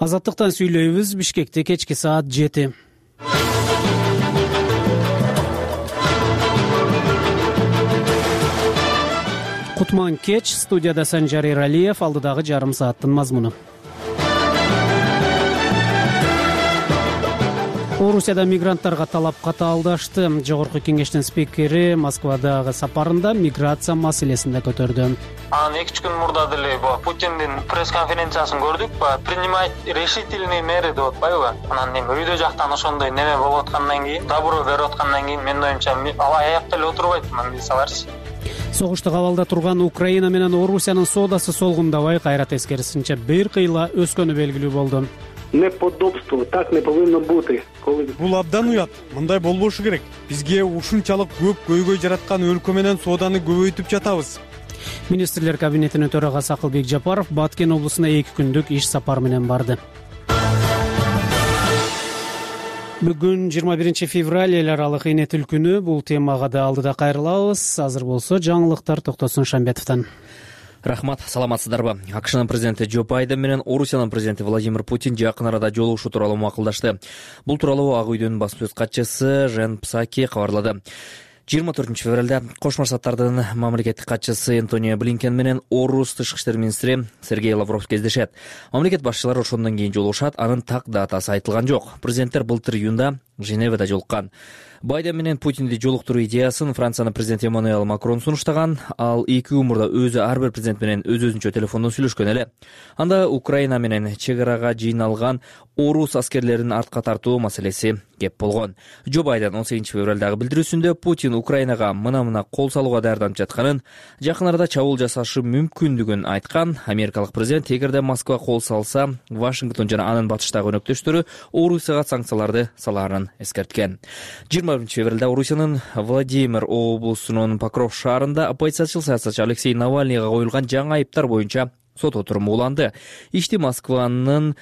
Азаттыктан сүйлөйбүз. Бишкекте кечки саат 7. Кутман кеч. Студияда Санжар Эралиев. Алдыдагы жарым сааттын мазмуну. Орусияда мигранттарга талап катаалдашты. Жогорку кеңештин спикери Москвадагы сапарында миграция маселесин да көтөрдү. Анан 2 күн мурда деле Путиндин пресс-конференциясын көрдүк. Принимать решительные меры деп атпайбы? Анан үйдө жактан ошондой неме болуп аткандан кийин, добро берип аткандан кийин мен оюмча ал аякта эле отурбайт, мисаларчы. Согуштук абалда турган Украина менен Орусиянын соодасы солгундабай, кайра тескерисинче бир кыйла өскөнү белгилүү болду. Неподобство, так не повинно бути. Бул абдан уят. Мындай болбошу керек. Бизге ушунчалык көп көйгөй жараткан өлкө менен сооданы көбөйтүп жатабыз. Министрлер кабинетинин төрагасы Акылбек Жапаров Баткен облусуна 2 күндүк иш сапар менен барды. Бүгүн 21 февраль эл аралык эне тил күнү. Бул темага да алдыда кайрылабыз. Азыр болсо жаңылыктар Токтосун Шамбетовдон. Рахмат, саламатсыздарбы? АКШнын президенти Джо Байден менен Орусиянын президенти Владимир Путин жакын арада жолугушуу тууралуу макулдашты. Бул тууралуу Ак үйдүн басма сөз катчысы Жен Псаки кабарлады. 24 февралда Кошмо Штаттардын мамлекеттик катчысы Антонио Блинкен менен Орус тышкы иштер министри Сергей Лавров кездешет. Мамлекет башчылары ошондон кийин жолугушат, анын так датасы айтылган жок. Президенттер былтыр июнда Женевада жолуккан. Байден менен Путинди жолуктуруу идеясын Франциянын президенти Эммануэл Макрон сунуштаган. Ал 2 күн мурда өзү ар бир президент менен өз-өзүнчө телефондон сүйлөшкөн эле. Анда Украина менен чек арага жыйналган орус аскерлерин артка тартуу маселеси кеп болгон. Джо Байден 18 февралдагы билдирүүсүндө Путин Украинага мына кол салууга даярданып жатканын, жакын арада чабуул жасашы мүмкүндүгүн айткан. Америкалык президент эгерде Москва кол салса, Вашингтон жана анын батыштагы өнөктөштөрү Орусияга санкцияларды салаарын эскерткен. 20 февралда Орусиянын Владимир облусунун Покров шаарында оппозициячыл саясатчы Алексей Навальныйга коюлган жаңы айыптар боюнча сот отуруму уланды. Ишти Москванын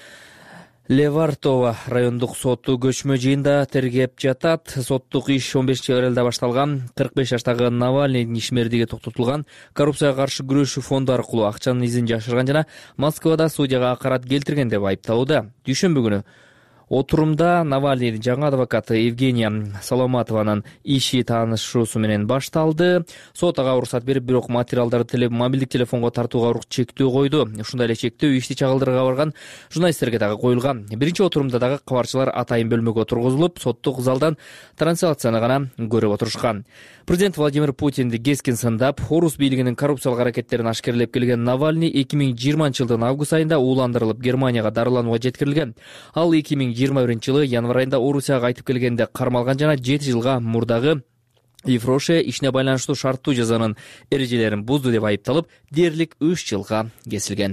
Левартово райондук соту көчмө жыйында тергеп жатат. Соттук иш 15 февралда башталган. 45 жаштагы Навальныйдын ишмердиги токтотулган. Коррупцияга каршы күрөшүү фонду аркылуу акчанын изин жашырган жана Москвада судьяга акарат келтирген деп айыпталууда. Дүйшөмбү күнү отурумда Навальныйдын жаңы адвокаты Евгения Соломатованын иши таанышуусу менен башталды. Сот ага уруксат берип, бирок материалдарды мобилдик телефонго тартууга чектөө койду. Ушундай эле чектөө ишти чагылдырууга барган журналисттерге дагы коюлган. Биринчи отурумда дагы кабарчылар атайын бөлмөгө тургузулуп, соттук залдан трансляцияны гана көрүп отурушкан. Президент Владимир Путинди кескин сындап, орус бийлигинин коррупциялык аракеттерин ашкерлеп келген Навальный 2020-жылдын август айында ууландырылып Германияга дарыланууга жеткирилген. Ал 2021-жылы январ айында Орусияга кайтып келгенде кармалган жана 7 жылга мурдагы Ефроше ишине байланыштуу шарттуу жазанын эрежелерин бузду деп айыпталып, дээрлик 3 жылга кесилген.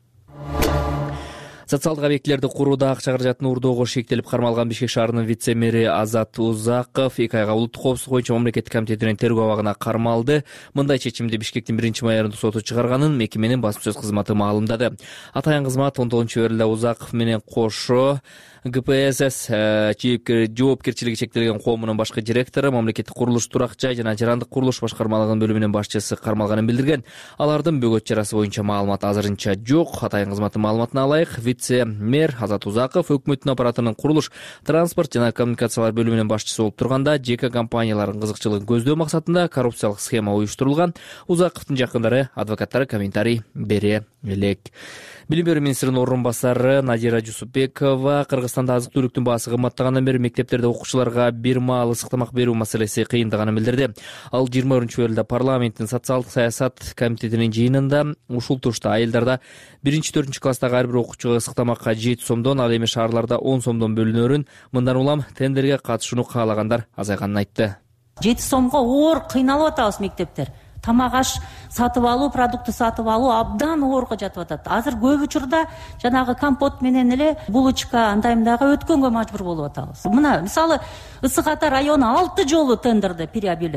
Социалдык объектилерди курууда акча каражатын уурдоого шектелип кармалган Бишкек шаарынын вице-мэри Азат Узаков 2 айга улуттук коопсуздук боюнча мамлекеттик комитетинин тергөө абагына кармалды. Мындай чечимди Бишкектин 1-майордук соту чыгарганын мекеменин басма сөз кызматы маалымдады. Атайын кызмат 19 февралда Узаков менен кошо ГПСС жоопкерчилиги чектелген коомунун башкы директору, мамлекеттик курулуш, турак жай жана жарандык курулуш башкармалыгынын бөлүмүнүн башчысы кармалганын билдирген. Алардын бөгөт чарасы боюнча маалымат азырынча жок. Атайын кызматтын маалыматына ылайык, вице-мэр Азат Узаков өкмөттүн аппаратынын курулуш, транспорт жана коммуникациялар бөлүмүнүн башчысы болуп турганда, ЖК компаниялардын кызыкчылыгын көздөө максатында коррупциялык схема уюштурулган. Узаковдун жакындары, адвокаттары комментарий бере элек. Билим берүү министринин орун басары Надира Жусупбекова Кыргызстанда азык-түлүктүн баасы кымбаттагандан бери мектептерде окуучуларга бир маал ысык тамак берүү маселеси кыйындаганын билдирди. Ал 20 февралда парламенттин социалдык саясат комитетинин жыйынында ушул тушта айылдарда 1-4 класстагы ар бир окуучуга ысык тамакка 7 сомдон, ал эми шаарларда 10 сомдон бөлүнөрүн, мындан улам тендерге катышууну каалагандар азайганын айтты. 7 сомго оор кыйналып атабыз мектептер. Тамак аш сатып алуу, продукты сатып алуу абдан оорго жатып атат. Азыр көп учурда жанагы компот менен эле булочка андаймдагы өткөнгө мажбур болуп атабыз. Мына мисалы Ысык Ата району 6 жолу тендерде переобъявлять этти.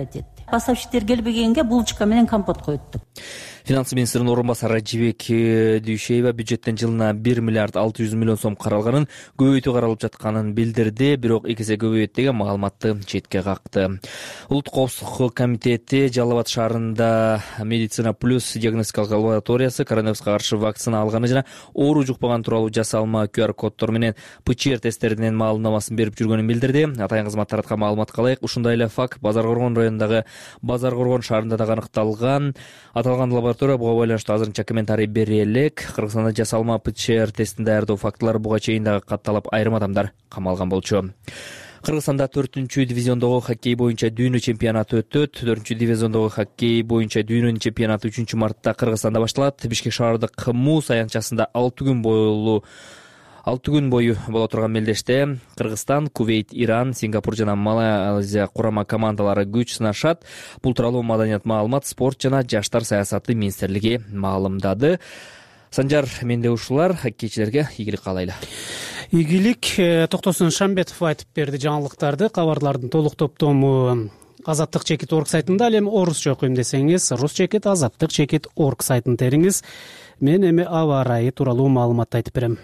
поставщиктер келбегенге булочка менен компот коюптук. Финанс министринин орун басары Жибек Дүйшеева бюджеттен жылына 1 миллиард 600 миллион сом каралганын, көбөйтүү каралып жатканын билдирди, бирок 2 эсе көбөйөт деген маалыматты четке какты. Улуттук коопсуздук комитети Жалал Абад шаарында Медицина плюс диагностикалык лабораториясы коронавируска каршы вакцина алганы жана оору жукпаган тууралуу жасалма QR коддор менен ПЧР тесттеринин маалымнамасын берип жүргөнүн билдирди. Атайын кызмат тараткан маалыматка ылайык, ушундай эле факт Базар Коргон районундагы Базар Коргон шаарында да аныкталган. Аталган лаборатория буга байланыштуу азырынча комментарий бере элек. Кыргызстанда жасалма ПЧР тестин даярдоо фактылары буга чейин дагы катталып, айрым адамдар камалган болчу. Кыргызстанда 4-дивизиондогу хоккей боюнча дүйнө чемпионаты өтөт. 4-дивизиондогу хоккей боюнча дүйнөнүн чемпионаты 3-мартта Кыргызстанда башталат. Бишкек шаардык Муз аянтчасында 6 күн бою боло турган мелдеште Кыргызстан, Кувейт, Иран, Сингапур жана Малайзия курама командалары күч сынашат. Бул тууралуу Маданият, маалымат, спорт жана жаштар саясаты министрлиги маалымдады. Санжар, менде ушулар. Хоккейчилерге ийгилик каалайлы. Ийгилик. Токтосун Шамбетов айтып берди жаңылыктарды. Кабарлардын толук топтому Азаттык чекит орг сайтында, ал эми орусча окуйм десеңиз, рус чекит азаттык чекит орг сайтын териңиз. Мен эми аба ырайы тууралуу маалымат айтып берем.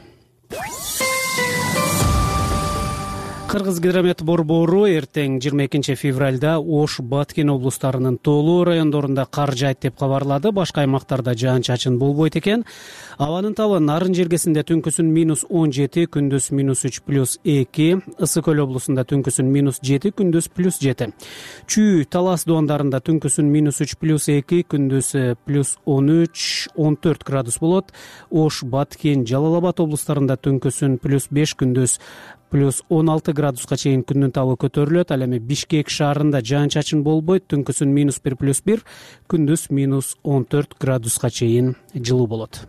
Кыргызгидромет борбору эртең 22 февралда Ош, Баткен облустарынын тоолуу райондорунда кар жаайт деп кабарлады. Башка аймактарда жаан-чачын болбойт экен. Абанын табы Нарын жергесинде түнкүсүн -17, күндүз -3+2, Ысык көл облусунда түнкүсүн -7, күндүз +7. Чүй, Талас дуандарында түнкүсүн -3+2, күндүз +13, 14 градус болот. Ош, Баткен, Жалал Абад облустарында түнкүсүн +5, күндүз +16 градуска чейин күндүн табы көтөрүлөт. Ал эми Бишкек шаарында жаан-чачын болбойт. Түнкүсүн -1+1, күндүз -14 градуска чейин жылуу болот.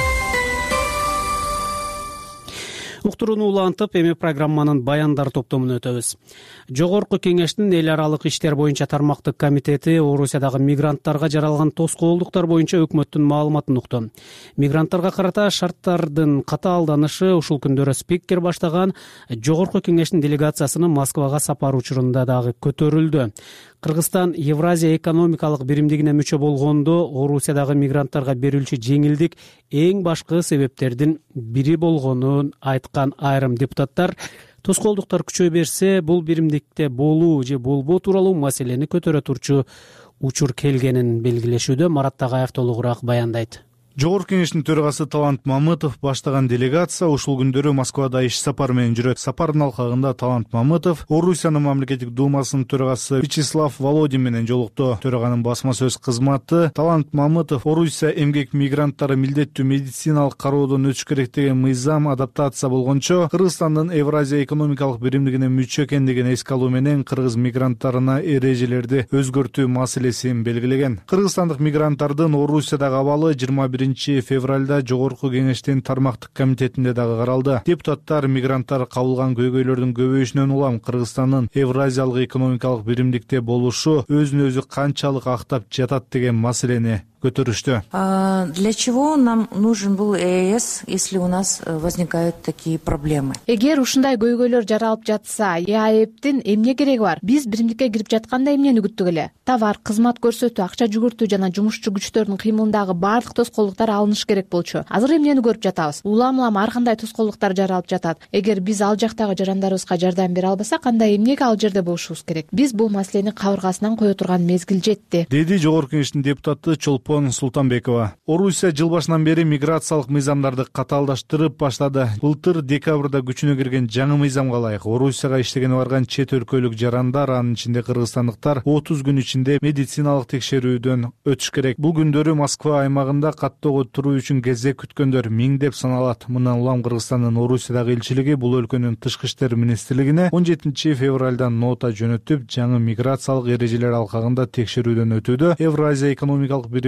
Уктурууну улантып, эми программанын баяндар топтомуна өтөбүз. Жогорку кеңештин эл аралык иштер боюнча тармактык комитети Орусиядагы мигранттарга жаралган тоскоолдуктар боюнча өкмөттүн маалыматын укту. Мигранттарга карата шарттардын катаалданышы ушул күндөрү спикер баштаган Жогорку кеңештин делегациясынын Москвага сапар учурунда дагы көтөрүлдү. Кыргызстан Евразия экономикалык биримдигине мүчө болгондо Орусиядагы мигранттарга берилчү жеңилдик эң башкы себептердин бири болгонун айткан айрым депутаттар, тоскоолдуктар күчөй берсе, бул биримдикте болуу же болбоо тууралуу маселени көтөрө турчу учур келгенин белгилешүүдө. Марат Тагаев толугураак баяндайт. Жогорку кеңештин төрагасы Талант Мамытов баштаган делегация ушул күндөрү Москвада иш сапар менен жүрөт. Сапардын алкагында Талант Мамытов Орусиянын мамлекеттик думасынын төрагасы Вячеслав Володин менен жолукту. Төраганын басма сөз кызматы Талант Мамытов Орусия эмгек мигранттары милдеттүү медициналык кароодон өтүш керек деген мыйзам адаптация болгончо Кыргызстандын Евразия экономикалык биримдигине мүчө экендигин эске алуу менен кыргыз мигранттарына эрежелерди өзгөртүү маселесин белгилеген. Кыргызстандык мигранттардын Орусиядагы абалы 21 февралда Жогорку кеңештин тармактык комитетинде дагы каралды. Депутаттар мигранттар кабылган көйгөйлөрдүн көбөйүшүнөн улам Кыргызстандын Евразиялык экономикалык биримдикте болушу өзүн өзү канчалык актап жатат деген маселени көтөрүштү. Для чего нам нужен был ЕС, если у нас возникают такие проблемы? Эгер ушундай көйгөйлөр жаралып жатса, ЕАЭПтин эмне кереги бар? Биз биримдикке кирип жатканда эмнени күттүк эле? Товар, кызмат көрсөтүү, акча жүгүртүү жана жумушчу күчтөрдүн кыймылындагы баардык тоскоолдуктар алыныш керек болчу. Азыр эмнени көрүп жатабыз? Улам ар кандай тоскоолдуктар жаралып жатат. Эгер биз ал жактагы жарандарыбызга жардам бере албасак, кандай эмнеге ал жерде болушубуз керек? Биз бул маселени кабыргасынан кое турган мезгил жетти, деди Жогорку кеңештин депутаты Чолпон Султанбекова. Орусия жыл башынан бери миграциялык мыйзамдарды катаалдаштырып баштады. Былтыр декабрда күчүнө кирген жаңы мыйзамга ылайык Орусияга иштегени барган чет өлкөлүк жарандар, анын ичинде кыргызстандыктар 30 күн ичинде медициналык текшерүүдөн өтүш керек. Бул күндөрү Москва аймагында каттоого туруу үчүн кезек күткөндөр миңдеп саналат. Мындан улам Кыргызстандын Орусиядагы элчилиги бул өлкөнүн тышкы иштер министрлигине 17 февралда нота жөнөтүп, жаңы миграциялык эрежелер алкагында текшерүүдөн өтүүдө. Евразия экономикалык биримдиги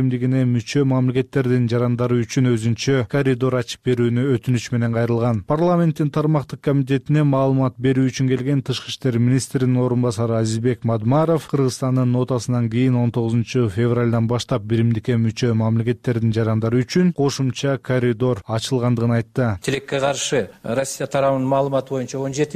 биримдигине мүчө мамлекеттердин жарандары үчүн өзүнчө коридор ачып берүүнү өтүнүч менен кайрылган. Парламенттин тармактык комитетине маалымат берүү үчүн келген тышкы иштер министринин орун басары Азизбек Мадмаров Кыргызстандын нотасынан кийин 19 февралдан баштап биримдикке мүчө мамлекеттердин жарандары үчүн кошумча коридор ачылгандыгын айтты. Тилекке каршы Россия тарабынын маалыматы боюнча 17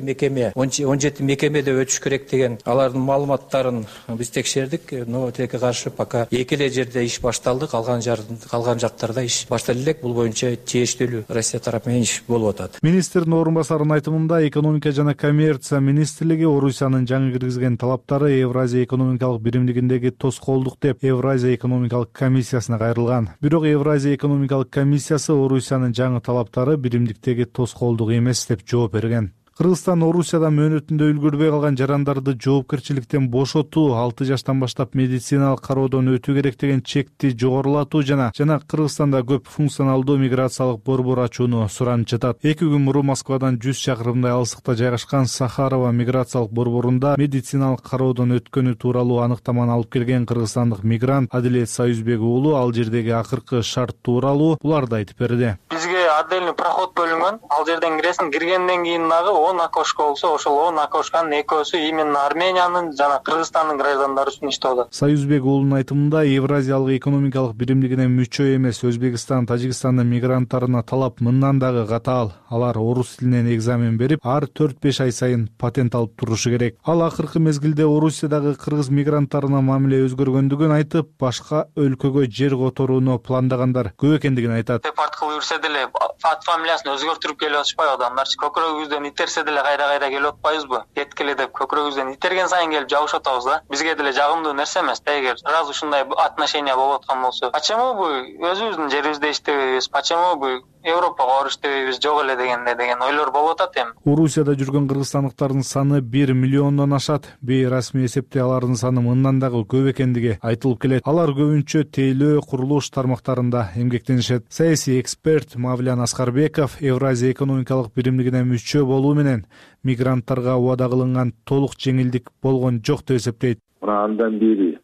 мекемеде өтүш керек деген алардын маалыматтарын биз текшердик. Но тилекке каршы пока 2 жерде иш башталды, калган жактарда иш башталып элек. Бул боюнча тиештүү Россия тарапы менен иш болуп атат. Министрдин орун басарынын айтымында экономика жана коммерция министрлиги Орусиянын жаңы киргизген талаптары Евразия экономикалык биримдигиндеги тоскоолдук деп Евразия экономикалык комиссиясына кайрылган. Бирок Евразия экономикалык комиссиясы Орусиянын жаңы талаптары биримдиктеги тоскоолдук эмес деп жооп берген. Кыргызстан Орусияда мөөнөтүндө үлгүрбөй калган жарандарды жоопкерчиликтен бошотуу, 6 жаштан баштап медициналык кароодон өтүү керек деген чекти жогорулатуу жана Кыргызстанда көп функционалдуу миграциялык борбор ачууну суранып жатат. 2 күн мурун Москвадан 100 чакырымдай алыстыкта жайгашкан Сахарова миграциялык борборунда медициналык кароодон өткөнү тууралуу аныктаманы алып келген кыргызстандык мигрант Адилет Союзбек уулу ал жердеги акыркы шарт тууралуу буларды айтып берди. Бизге отдельный проход бөлүнгөн. Ал жерден киресиң, киргенден кийин 10 окошко болсо, ошол 10 окошканын 2-өсү именно Армениянын жана Кыргызстандын граждандары үчүн иштеп атат. Союзбек уулунун айтымында Евразиялык экономикалык биримдигине мүчө эмес Өзбекстан, Тажикстандын мигранттарына талап мындан дагы катаал. Алар орус тилинен экзамен берип, ар 4-5 ай сайын патент алып турушу керек. Ал акыркы мезгилде Орусиядагы кыргыз мигранттарына мамиле өзгөргөндүгүн айтып, башка өлкөгө жер которууну пландагандар көп экендигин айтат. Депорт кылып жүрсө деле ат фамилиясын өзгөртүрүп келип атышпайбы адамдарчы? Көкүрөгүбүздөн итерсе деле кайра келип атпайбызбы? Кеткиле деп көкүрөгүбүздөн итерген сайын келип жабышып атабыз да. Бизге деле жагымдуу нерсе эмес. Эгер раз ушундай отношения болуп аткан болсо, почему бу өзүбүздүн жерибизде иштебейбиз? Почему бу Европага барып иштебейбиз жок эле деген ойлор болуп атат эми. Орусияда жүргөн кыргызстандыктардын саны 1 миллиондон ашат. Бейрасмий эсепте алардын саны мындан дагы көп экендиги айтылып келет. Алар көбүнчө тейлөө, курулуш тармактарында эмгектенишет. Саясий эксперт Мавлян Аскарбеков Евразия экономикалык биримдигине мүчө болуу менен мигранттарга убада кылынган толук жеңилдик болгон жок деп эсептейт. Андан бери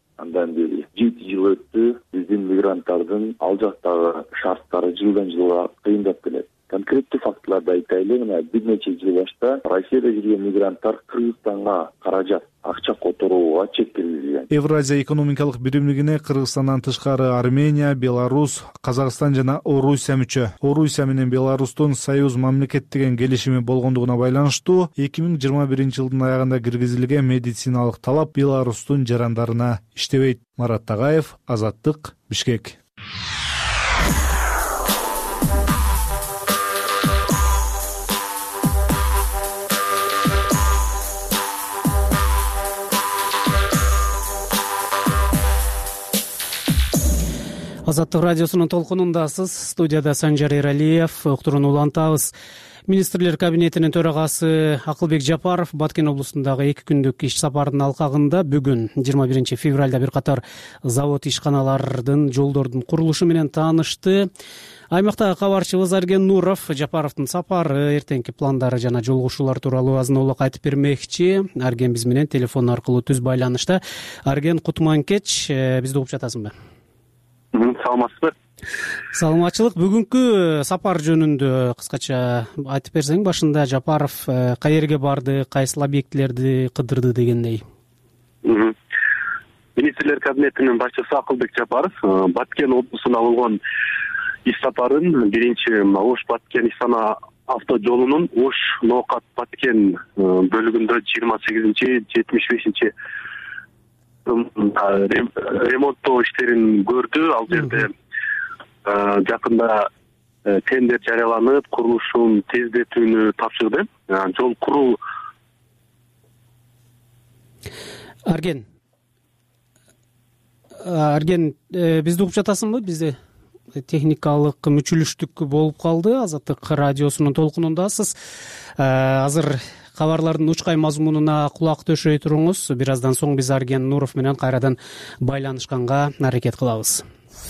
7 жыл өттү. Биздин мигранттардын ал жактагы шарттары жылдан жылга кыйындап келет. Конкреттүү фактыларды айтайлы, мына бир нече жыл башта Россияда жүргөн мигранттар Кыргызстанга каражат, акча которууга чек киргизген. Евразия экономикалык биримдигине Кыргызстандан тышкары Армения, Беларусь, Казакстан жана Орусия мүчө. Орусия менен Беларустун союз мамлекет деген келишими болгондугуна байланыштуу 2021 жылдын аягында киргизилген медициналык талап Беларустун жарандарына иштебейт. Марат Тагаев, Азаттык, Бишкек. Азаттык радиосунун толкунундасыз. Студияда Санжар Эралиев. Уктурууну улантабыз. Министрлер кабинетинин төрагасы Акылбек Жапаров Баткен облусундагы 2 күндүк иш сапарынын алкагында бүгүн 21 февралда бир катар завод ишканалардын жолдордун курулушу менен таанышты. Аймактагы кабарчыбыз Арген Нуров Жапаровдун сапары, эртеңки пландары жана жолугушуулар тууралуу азын-аулак айтып бермекчи. Арген биз менен телефон аркылуу түз байланышта. Арген, кутман кеч. Бизди угуп жатасыңбы? Саламатсызбы? Саламатчылык. Бүгүнкү сапар жөнүндө кыскача айтып берсең, башында Жапаров каерге барды, кайсыл объектилерди кыдырды дегендей. Министрлер кабинетинин башчысы Акылбек Жапаров Баткен облусуна болгон иш сапарын биринчи Ош-Баткен Истана автожолунун Ош-Ноокат-Баткен бөлүгүндө 28-75 ремонттоо иштерин көрдү. Ал жерде жакында тендер жарыяланып, курулушун тездетүүнү тапшырды. Жол куруу. Арген, бизди угуп жатасыңбы? Бизде техникалык мүчүлүштүк болуп калды. Азаттык радиосунун толкунундасыз. Азыр кабарлардын учкай мазмунуна кулак төшөй туруңуз. Бир аздан соң биз Арген Нуров менен кайрадан байланышканга аракет кылабыз.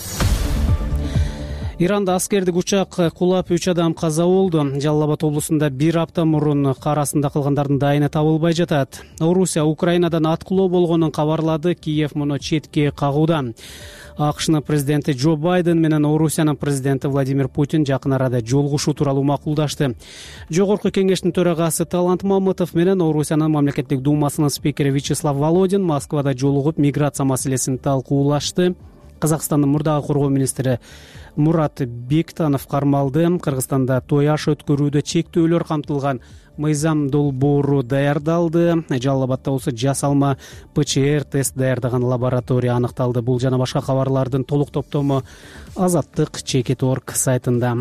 Иранда аскердик учак кулап 3 адам каза болду. Жалал Абад облусунда 1 апта мурун кар астында калгандардын дайыны табылбай жатат. Орусия Украинадан аткылоо болгонун кабарлады. Киев муну четке кагууда. акшнын президенти Джо Байден менен Орусиянын президенти Владимир Путин жакын арада жолугушуу тууралуу макулдашты. Жогорку кеңештин төрагасы Талант Мамытов менен Орусиянын мамлекеттик думасынын спикери Вячеслав Володин Москвада жолугуп миграция маселесин талкуулашты. Казакстандын мурдагы коргоо министри Мурат Бектанов кармалды. Кыргызстанда той аш өткөрүүдө чектөөлөр камтылган мыйзам долбоору даярдалды. Жалал Абадда болсо жасалма ПЧР тест даярдаган лаборатория аныкталды. Бул жана башка кабарлардын толук топтому Азаттык Чекит.орг сайтында.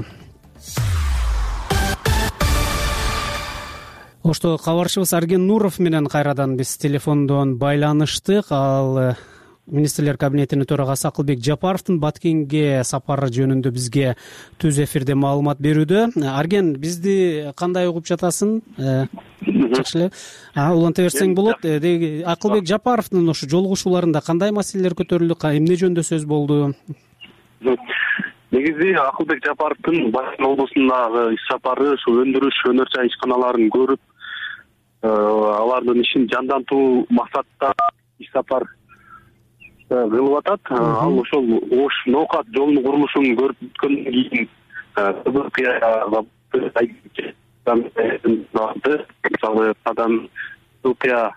Ошто кабарчыбыз Арген Нуров менен кайрадан биз телефондон байланыштык. Ал Министрлер кабинетинин төрагасы Акылбек Жапаровдун Баткенге сапары жөнүндө бизге түз эфирде маалымат берүүдө. Арген, бизди кандай угуп жатасың? Жакшы эле. Уланта берсең болот. Акылбек Жапаровдун ошо жолугушууларында кандай маселелер көтөрүлдү, эмне жөнүндө сөз болду? Негизи Акылбек Жапаровдун Баткен облусундагы иш сапары ушу өндүрүш, өнөр жай ишканаларын көрүп, алардын ишин жандантуу максатта иш сапар кылып атат. Ал ошол Ош Ноокат жолунун курулушун көрүп өткөндөн кийин мисалы Кадан Түркия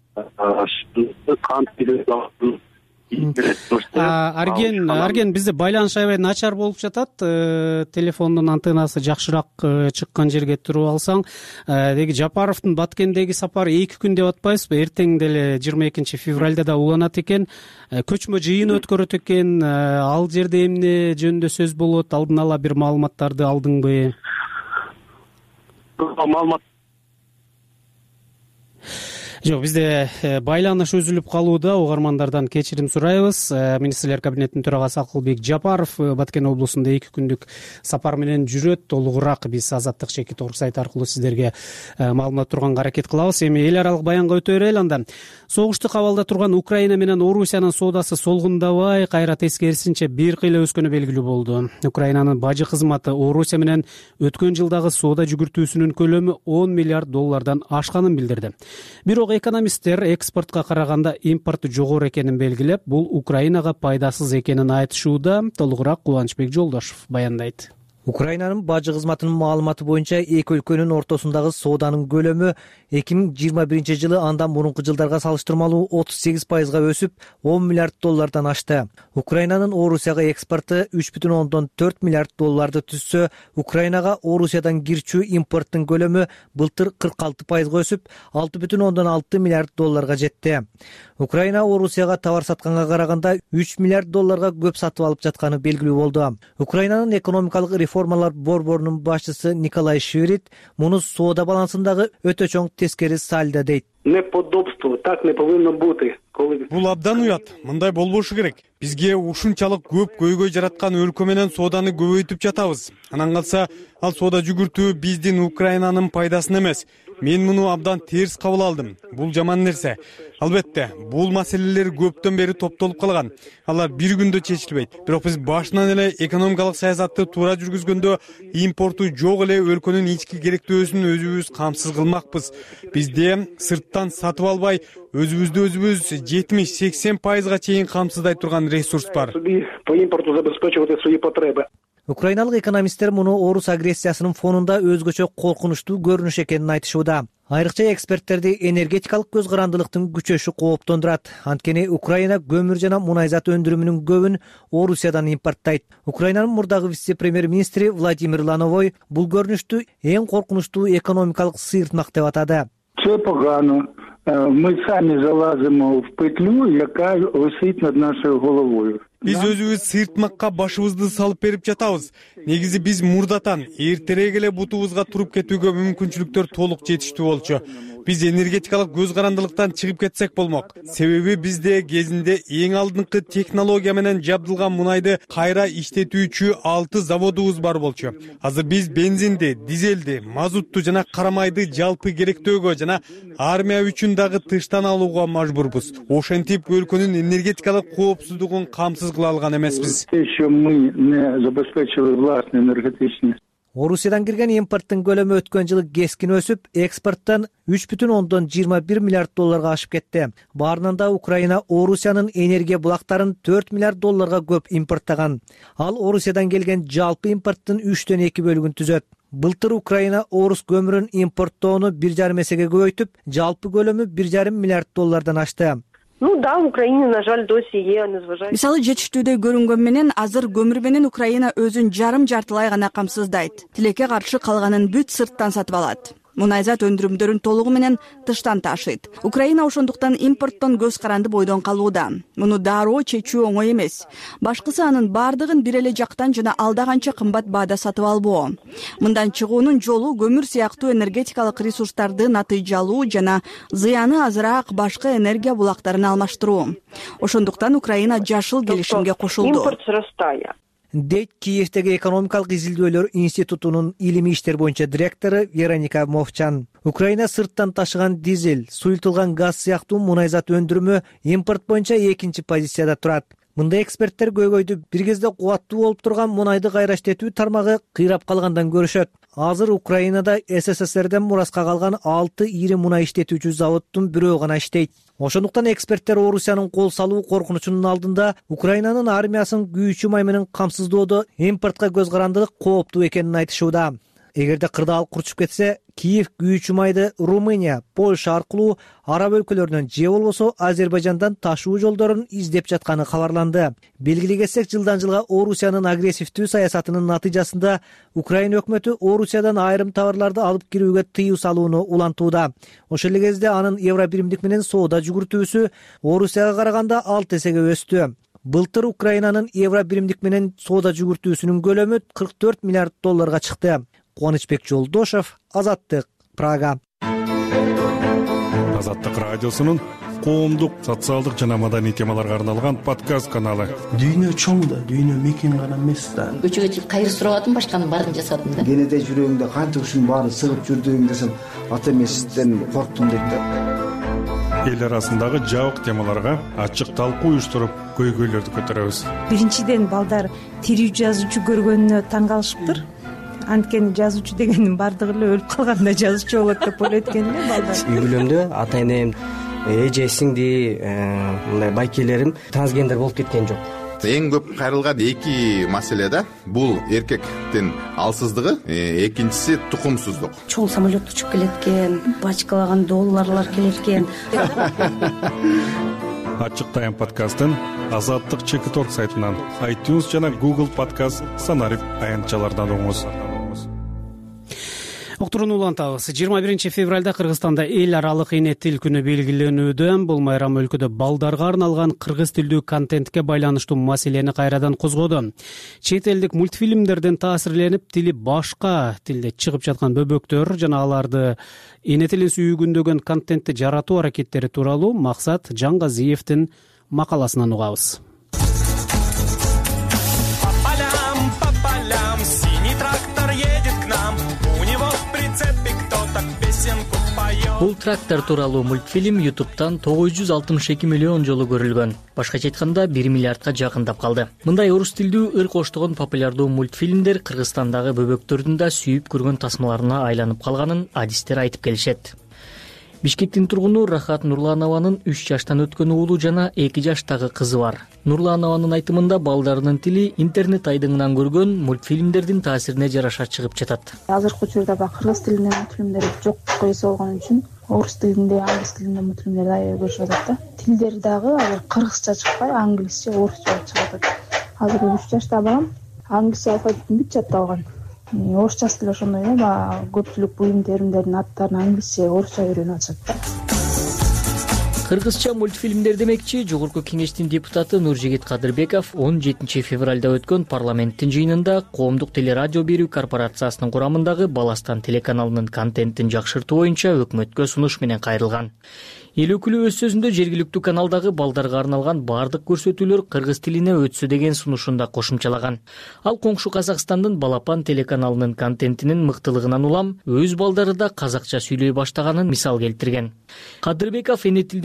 Арген, бизде байланыш аябай начар болуп жатат. Телефондун антеннасы жакшыраак чыккан жерге туруп алсаң. Деги Жапаровдун Баткендеги сапары 2 күн деп атпайсызбы? Эртең деле 22 февралда да уланат экен. Көчмө жыйын өткөрөт экен. Ал жерде эмне жөнүндө сөз болот? Алдын ала бир маалыматтарды алдыңбы? Маалымат Жок, бизде байланыш үзүлүп калууда. Угармандардан кечирим сурайбыз. Министрлер кабинетинин төрагасы Акылбек Жапаров Баткен облусунда 2 күндүк сапар менен жүрөт. Толугураак биз Азаттык Чекит.орг сайты аркылуу сиздерге маалымат турганга аракет кылабыз. Эми эл аралык баянга өтө берели анда. Согушту кабалда турган Украина менен Орусиянын соодасы солгундабай, кайра тескерисинче бир кыйла өскөнү белгилүү болду. Украинанын бажы кызматы Орусия менен өткөн жылдагы соода жүгүртүүсүнүн көлөмү $10 миллиард ашканын билдирди. Бирок экономисттер экспортко караганда импорт жогору экенин белгилеп, бул Украинага пайдасыз экенин айтышууда. Толугураак Кубанычбек Жолдошов баяндайт. Украинанын бажы кызматынын маалыматы боюнча эки өлкөнүн ортосундагы сооданын көлөмү 2021 жылы андан мурунку жылдарга салыштырмалуу 38%га өсүп, $10 миллиард ашты. Украинанын Орусияга экспорту $3,4 миллиард түзсө, Украинага Орусиядан кирчүү импорттун көлөмү былтыр 46%га өсүп, $6,6 миллиард жетти. Украина Орусияга товар сатканга караганда $3 миллиард көп сатып алып жатканы белгилүү болду. Украинанын экономикалык реформалар борборунун башчысы Николай Швирит муну соода балансындагы өтө чоң тескери сальдо дейт. Неподобство, так не повинно бути. Бул абдан уят, мындай болбошу керек. Бизге ушунчалык көп көйгөй жараткан өлкө менен сооданы көбөйтүп жатабыз. Анан калса, ал соода жүгүртүү биздин Украинанын пайдасына эмес. Мен муну абдан терс кабыл алдым. Бул жаман нерсе. Албетте, бул маселелер көптөн бери топтолуп калган. Алар бир күндө чечилбейт. Бирок биз башынан эле экономикалык саясатты туура жүргүзгөндө импорту жок эле өлкөнүн ички керектөөсүн өзүбүз камсыз кылмакпыз. Бизде сырттан сатып албай, өзүбүз 70-80%га чейин камсыздай турган ресурс бар. По импорту забезпечивать свои потребы. Украиналык экономисттер муну орус агрессиясынын фонунда өзгөчө коркунучтуу көрүнүш экенин айтышууда. Айрыкча эксперттерди энергетикалык көз карандылыктын күчөшү кооптондурат. Анткени Украина көмүр жана мунайзат өндүрүмүнүн көбүн Орусиядан импорттайт. Украинанын мурдагы вице-премьер-министри Владимир Лановой бул көрүнүштү эң коркунучтуу экономикалык сыйыртмак деп атады. Це погано. Ми самі залазимо в петлю, яка висить над нашою головою. Биз өзүбүз сыйыртмакка башыбызды салып берип жатабыз. Негизи биз мурдатан эртерээк эле бутубузга туруп кетүүгө мүмкүнчүлүктөр толук жетиштүү болчу. Биз энергетикалык көз карандылыктан чыгып кетсек болмок. Себеби бизде кезинде эң алдыңкы технология менен жабдылган мунайды кайра иштетүүчү 6 заводубуз бар болчу. Азыр биз бензинди, дизелди, мазутту жана карамайды жалпы керектөөгө жана армия үчүн дагы тыштан алууга мажбурбуз. Ошентип өлкөнүн энергетикалык коопсуздугун камсыз кыла алган эмеспиз. Що ми не забезпечили власне енергетичне. Орусиядан кирген импорттун көлөмү өткөн жылы кескин өсүп, экспорттон 3,21 миллиард долларга ашып кетти. Баарынан да Украина Орусиянын энергия булактарын 4 миллиард долларга көп импорттаган. Ал Орусиядан келген жалпы импорттун 3/2 бөлүгүн түзөт. Былтыр Украина орус көмүрүн импорттоону 1,5 эсеге көбөйтүп, жалпы көлөмү 1,5 миллиард доллардан ашты. Да, Украина, на жаль, досі є, незважаючи. Мисалы жетиштүүдөй көрүнгөн менен азыр көмүр менен Украина өзүн жарым-жартылай гана камсыздайт. Тилекке каршы калганын бүт сырттан сатып алат. Мунайзат өндүрүмдөрүн толугу менен тыштан ташыйт. Украина ошондуктан импорттон көз каранды бойдон калууда. Муну дароо чечүү оңой эмес. Башкысы анын бардыгын бир эле жактан жана алда канча кымбат баада сатып албоо. Мындан чыгуунун жолу көмүр сыяктуу энергетикалык ресурстарды натыйжалуу жана зыяны азыраак башка энергия булактарын алмаштыруу. Ошондуктан Украина жашыл келишимге кошулду. Импорт сырастая. Дейт Киевдеги экономикалык изилдөөлөр институтунун илимий иштер боюнча директору Вероника Мовчан. Украина сырттан ташыган дизель, суюлтулган газ сыяктуу мунайзат өндүрүмү импорт боюнча 2-чи позицияда турат. Мында эксперттер көйгөйдү бир кезде кубаттуу болуп турган мунайды кайра иштетүү тармагы кыйрап калгандан көрүшөт. Азыр Украинада СССРден мураска калган 6 ири мунай иштетүүчү заводдун бирөө гана иштейт. Ошондуктан эксперттер Орусиянын кол салуу коркунучунун алдында Украинанын армиясын күйүүчү май менен камсыздоодо импортко көз карандылык кооптуу экенин айтышууда. Эгерде кырдаал курчуп кетсе, Киев күйүүчү майды Румыния, Польша аркылуу араб өлкөлөрүнөн же болбосо Азербайжандан ташуу жолдорун издеп жатканы кабарланды. Белгилей кетсек, жылдан жылга Орусиянын агрессивдүү саясатынын натыйжасында Украина өкмөтү Орусиядан айрым товарларды алып кирүүгө тыюу салууну улантууда. Ошол эле кезде анын евро биримдик менен соода жүгүртүүсү Орусияга караганда 6 эсеге өстү. Былтыр Украинанын евро биримдик менен соода жүгүртүүсүнүн көлөмү 44 миллиард долларга чыкты. Кубанычбек Жолдошев, Азаттык, Прага. Азаттык радиосунун коомдук, социалдык жана маданий темаларга арналган подкаст каналы. Дүйнө чоң да, дүйнө мекен гана эмес да. Көчөгө чыгып кайыр сурап атам, башканын баарын жасадым да. Кенеде жүрөгүңдө канча ушунун баары сыгып жүрдүң десем, ата эмесизден корктум дейт да. Эл арасындагы жабык темаларга ачык талкуу уюштуруп, көйгөйлөрдү көтөрөбүз. Биринчиден балдар тирүү жазуучу көргөнүнө таң калышыптыр. Анткени жазуучу дегендин бардыгы эле өлүп калганда жазуучу болот деп ойлойт экен эле балдар. Үй бүлөмдө ата энем, эже сиңди, мындай байкелерим трансгендер болуп кеткен жок. Эң көп кайрылган эки маселе да. Бул эркектин алсыздыгы, экинчиси тукумсуздук. Чоң самолет учуп келет экен, бачкалаган долларлар келет экен. Ачык тайм подкастын Азаттык Чекиторг сайтынан, iTunes жана Google подкаст санарип аянтчалардан угуңуз. Уктурууну улантабыз. 21 февралда Кыргызстанда эл аралык эне тил күнү белгиленүүдө. Бул майрам өлкөдө балдарга арналган кыргыз тилдүү контентке байланыштуу маселени кайрадан козгоду. Чет элдик мультфильмдерден таасирленип, тили башка тилде чыгып жаткан бөбөктөр жана аларды эне тилин сүйгүндөгөн контентти жаратуу аракеттери тууралуу Максат Жангазиевдин макаласынан угабыз. Бул трактор тууралуу мультфильм YouTube'тан 962 миллион жолу көрүлгөн. Башкача айтканда 1 миллиардка жакындап калды. Мындай орус тилдүү ырк оштогон популярдуу мультфильмдер Кыргызстандагы бөбөктөрдүн да сүйүп көргөн тасмаларына айланып калганын адистер айтып келишет. Бишкектин тургуну Рахат Нурланованын 3 жаштан өткөн уулу жана 2 жаштагы кызы бар. Нурланованын айтымында балдарынын тили интернет айдыңынан көргөн мультфильмдердин таасирине жараша чыгып жатат. Азыркы учурда кыргыз тилинде мультфильмдер жок эсе болгон үчүн орус тилинде, англис тилинде мультфильмдерди аябай көрүшүп атат да. Тилдер дагы азыр кыргызча чыкпай, англисче, орусча чыгып атат. Азыр 3 жашта балам англис алфавитин бүт жатталган. Орусчасы деле ошондой эле, көпчүлүк буюм теримдердин аттарын англисче, орусча үйрөнүп атышат да. Кыргызча мультфильмдер демекчи Жогорку Кеңештин депутаты Нуржигит Кадырбеков 17 февралда өткөн парламенттин жыйынында Коомдук телерадио берүү корпорациясынын курамындагы Баластан телеканалынын контентин жакшыртуу боюнча өкмөткө сунуш менен кайрылган. Эл өкүлү өз сөзүндө жергиликтүү каналдагы балдарга арналган бардык көрсөтүүлөр кыргыз тилине өтсө деген сунушунда кошумчалаган. Ал коңшу Казакстандын Балапан телеканалынын контентинин мыктылыгынан улам өз балдары да казакча сүйлөй баштаганын мисал келтирген. Кадырбеков эне тилдин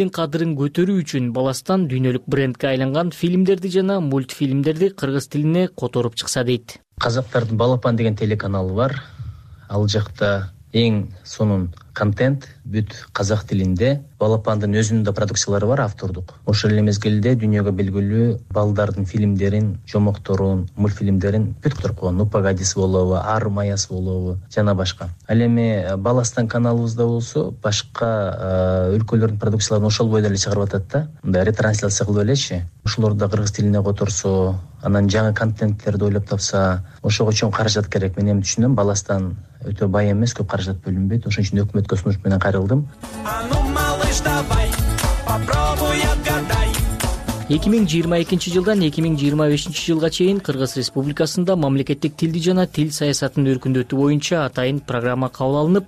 тилдин кадырын көтөрүү үчүн баластан дүйнөлүк брендке айланган фильмдерди жана мультфильмдерди кыргыз тилине которуп чыкса дейт. Казактардын Балапан деген телеканалы бар. Ал жакта эң сонун контент бүт казак тилинде. Балапандын өзүнүн да продукциялары бар, автордук. Ошол эле мезгилде дүйнөгө белгилүү балдардын фильмдерин, жомокторун, мультфильмдерин бүт которуп койгон. Упагадис болобу, Арым Аяс болобу, жана башка. Ал эми Баластан каналыбызда болсо, башка өлкөлөрдүн продукцияларын ошол бойдо эле чыгарып атат да. Мындай ретрансляция кылып элечи. Ошолорду да кыргыз тилине которсо, анан жаңы контенттерди ойлоп тапса, ошого чоң каражат керек. Мен эми түшүнөм, Баластан өтө бай эмес, көп каражат бөлүнбөйт. Ошон үчүн өкмөткө сунуш менен кайрылдым. 2022 жылдан 2025 жылга чейин Кыргыз Республикасында мамлекеттик тилди жана тил саясатын өркүндөтүү боюнча атайын программа кабыл алынып,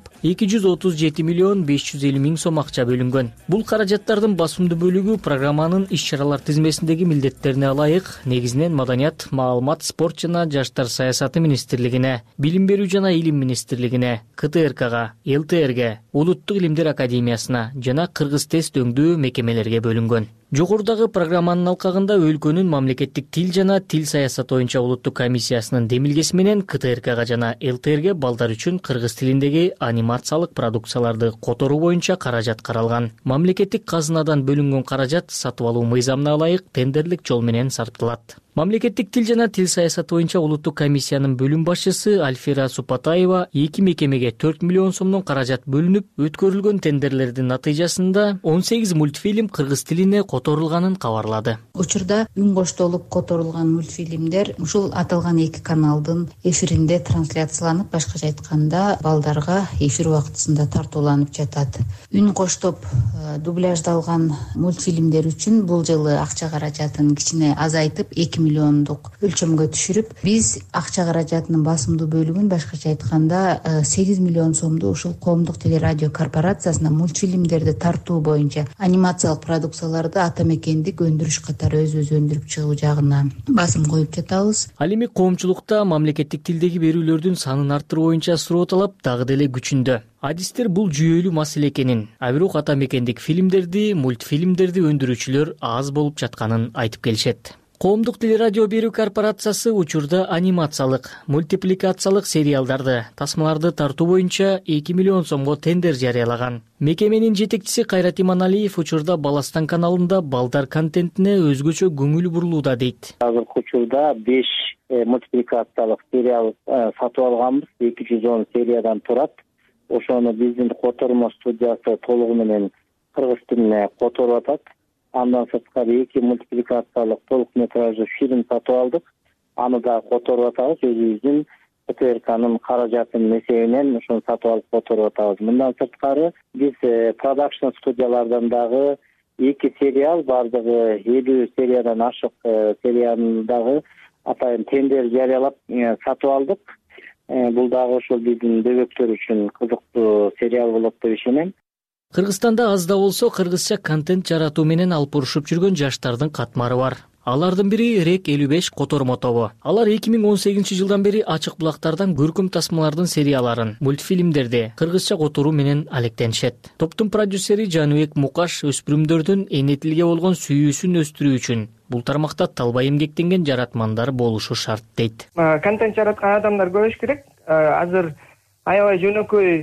237 миллион 550 миң сом акча бөлүнгөн. Бул каражаттардын басымдуу бөлүгү программанын иш-чаралар тизмесиндеги милдеттерине ылайык негизинен Маданият, маалымат, спорт жана жаштар саясаты министрлигине, Билим берүү жана илим министрлигине, КТРКга, ЛТРге, Улуттук илимдер академиясына жана Кыргыз тест өңдүү мекемелерге бөлүнгөн. Жогорудагы программанын алкагында өлкөнүн мамлекеттик тил жана тил саясаты боюнча улуттук комиссиясынын демилгеси менен КТРКга жана ЛТРге балдар үчүн кыргыз тилиндеги анимациялык продукцияларды которуу боюнча каражат каралган. Мамлекеттик казынадан бөлүнгөн каражат сатып алуу мыйзамына ылайык тендерлик жол менен сарпталат. Мамлекеттик тил жана тил саясаты боюнча улуттук комиссиянын бөлүм башчысы Альфира Супатаева 2 мекемеге 4 миллион сомдон каражат бөлүнүп, өткөрүлгөн тендерлердин натыйжасында 18 мультфильм кыргыз тилине которулганын кабарлады. Учурда үн коштолуп которулган мультфильмдер ушул аталган 2 каналдын эфиринде трансляцияланып, башкача айтканда балдарга эфир убактысында тартууланып жатат. Үн коштоп дубляждалган мультфильмдер үчүн бул жылы акча каражатын кичине азайтып 2 миллиондук өлчөмгө түшүрүп, биз акча каражатынын басымдуу бөлүгүн башкача айтканда 8 миллион сомду ушул коомдук телерадио корпорациясына мультфильмдерди тартуу боюнча анимациялык продукцияларды ата мекендик өндүрүш катары өзүбүз өндүрүп чыгуу жагына басым коюп жатабыз. Ал эми коомчулукта мамлекеттик тилдеги берүүлөрдүн санын арттыруу боюнча суроо талап дагы деле күчүндө. Адистер бул жүйөлүү маселе экенин, а бирок ата мекендик фильмдерди, мультфильмдерди өндүрүүчүлөр аз болуп жатканын айтып келишет. Коомдук телерадио берүү корпорациясы учурда анимациялык, мультипликациялык сериалдарды, тасмаларды тартуу боюнча 2 миллион сомго тендер жарыялаган. Мекеменин жетекчиси Кайрат Иманалиев учурда Баластан каналында балдар контентине өзгөчө көңүл бурулууда дейт. Азыркы учурда 5 мультипликациялык сериал сатып алганбыз, 210 сериядан турат. Ошону биздин котормо студиясы толугу менен кыргыз тилине которуп атат. Андан сырткары 2 мультипликациялык толук метраждуу фильм сатып алдык. Аны да которуп атабыз. Өзүбүздүн КТРКнын каражатынын эсебинен ошону сатып алып которуп атабыз. Мындан сырткары биз продакшн студиялардан дагы 2 сериал, бардыгы 50 сериядан ашык серияны дагы атайын тендер жарыялап сатып алдык. Бул дагы ошол биздин дөбөктөр үчүн кызыктуу сериал болот деп ишенем. Кыргызстанда аз да болсо кыргызча контент жаратуу менен алып урушуп жүргөн жаштардын катмары бар. Алардын бири Рек 55 котормо тобу. Алар 2018 жылдан бери ачык булактардан көркөм тасмалардын серияларын, мультфильмдерди кыргызча которуу менен алектенишет. Топтун продюсери Жаныбек Мукаш өспүрүмдөрдүн эне тилге болгон сүйүүсүн өстүрүү үчүн бул тармакта талбай эмгектенген жаратмандар болушу шарт дейт. Контент жараткан адамдар көбөйүш керек. Азыр аябай жөнөкөй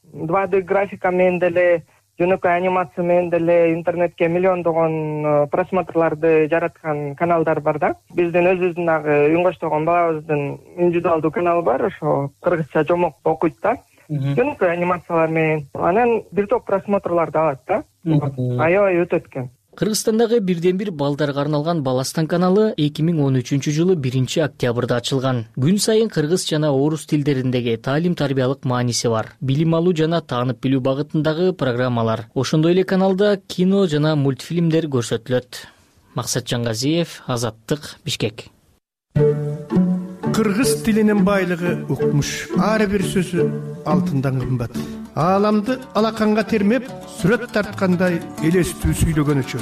2D графика менен деле, жөнөкөй анимация менен деле интернетке миллиондогон просмотрларды жараткан каналдар бар да. Биздин өзүбүздүн дагы үн коштогон балабыздын индивидуалдуу каналы бар, ошо кыргызча жомок окуйт да. Жөнөкөй анимациялар менен анан бир топ просмотрларды алат да. Аябай өтөт экен. Кыргызстандагы бирден бир балдарга арналган Баластан каналы 2013 жылы 1 октябрда ачылган. Күн сайын кыргыз жана орус тилдериндеги таалим-тарбиялык мааниси бар, билим алуу жана таанып билүү багытындагы программалар. Ошондой эле каналда кино жана мультфильмдер көрсөтүлөт. Максат Жангазиев, Азаттык, Бишкек. Кыргыз тилинин байлыгы укмуш. Ар бир сөзү алтындан кымбат. Ааламды алаканга термеп, сүрөт тарткандай элестүү сүйлөгөнүчө.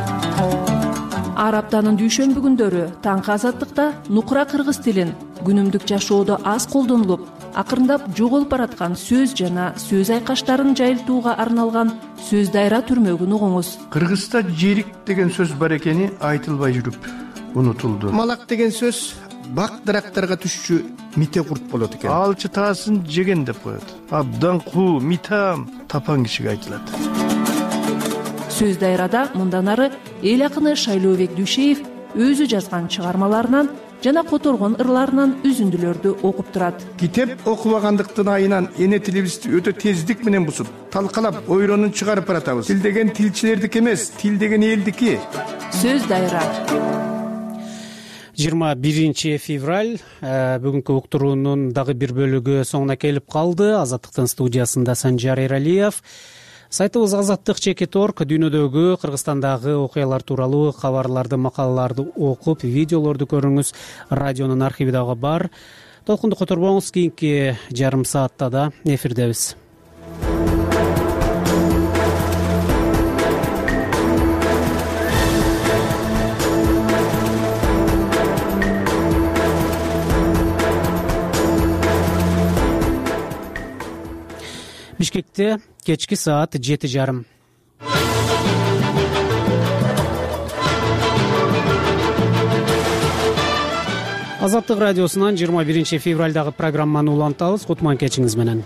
Ар аптанын дүйшөмбү күндөрү таңкы Азаттыкта нукура кыргыз тилин күнүмдүк жашоодо аз колдонулуп, акырындап жоголуп бараткан сөз жана сөз айкаштарын жайылтууга арналган сөз дайра түрмөгүн угуңуз. Кыргызда жерик деген сөз бар экени айтылбай жүрүп унутулду. Малак деген сөз бак дарактарга түшчү мите курт болот экен. Алчы таасын жеген деп коет. Абдан куу, митам тапан кишиге айтылат. Сөз дайрада мындан ары эл акыны Шайлообек Дүйшеев өзү жазган чыгармаларынан жана которгон ырларынан үзүндүлөрдү окуп турат. Китеп окубагандыктын айынан эне тилибизди өтө тездик менен бусуп, талкалап, ойронун чыгарып баратабыз. Тил деген тилчилердики эмес, тил деген элдики. Сөз дайра. 21 февраль бүгүнкү уктуруунун дагы бир бөлүгү соңуна келип калды. Азаттыктын студиясында Санжар Эралиев. Сайтыбыз Азаттык.org дүйнөдөгү, Кыргызстандагы окуялар тууралуу кабарларды, макалаларды окуп, видеолорду көрүңүз. Радионун архиви дагы бар. Толкунду которбоңуз, кийинки жарым саатта да эфирдебиз. Бишкекте кечки саат 7:30. Азаттык радиосунан 21 февралдагы программаны улантабыз. Кутман кечиңиз менен.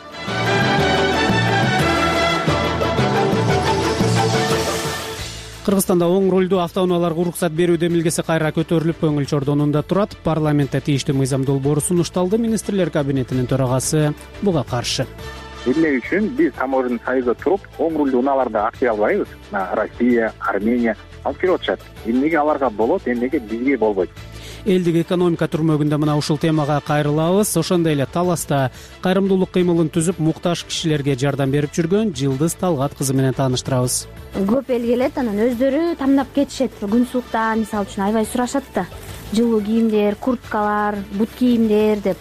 Кыргызстанда оң рулдуу автоунааларга уруксат берүү демилгеси кайра көтөрүлүп, көңүл чордонунда турат. Парламентте тийиштүү мыйзам долбоору сунушталды. Министрлер кабинетинин төрагасы буга каршы. Эмне үчүн биз Таможенный союзда туруп, оң рулдуу унааларды актый албайбыз? Россия, Армения алып келип атышат. Эмнеге аларга болот, эмнеге бизге болбойт? Элдик экономика түрмөгүндө мына ушул темага кайрылабыз. Ошондой эле Таласта кайрымдуулук кыймылын түзүп, муктаж кишилерге жардам берип жүргөн Жылдыз Талгат кызы менен тааныштырабыз. Көп эл келет, анан өздөрү тамдап кетишет. Күн суукта мисалы үчүн аябай сурашат да. Жылуу кийимдер, курткалар, бут кийимдер деп.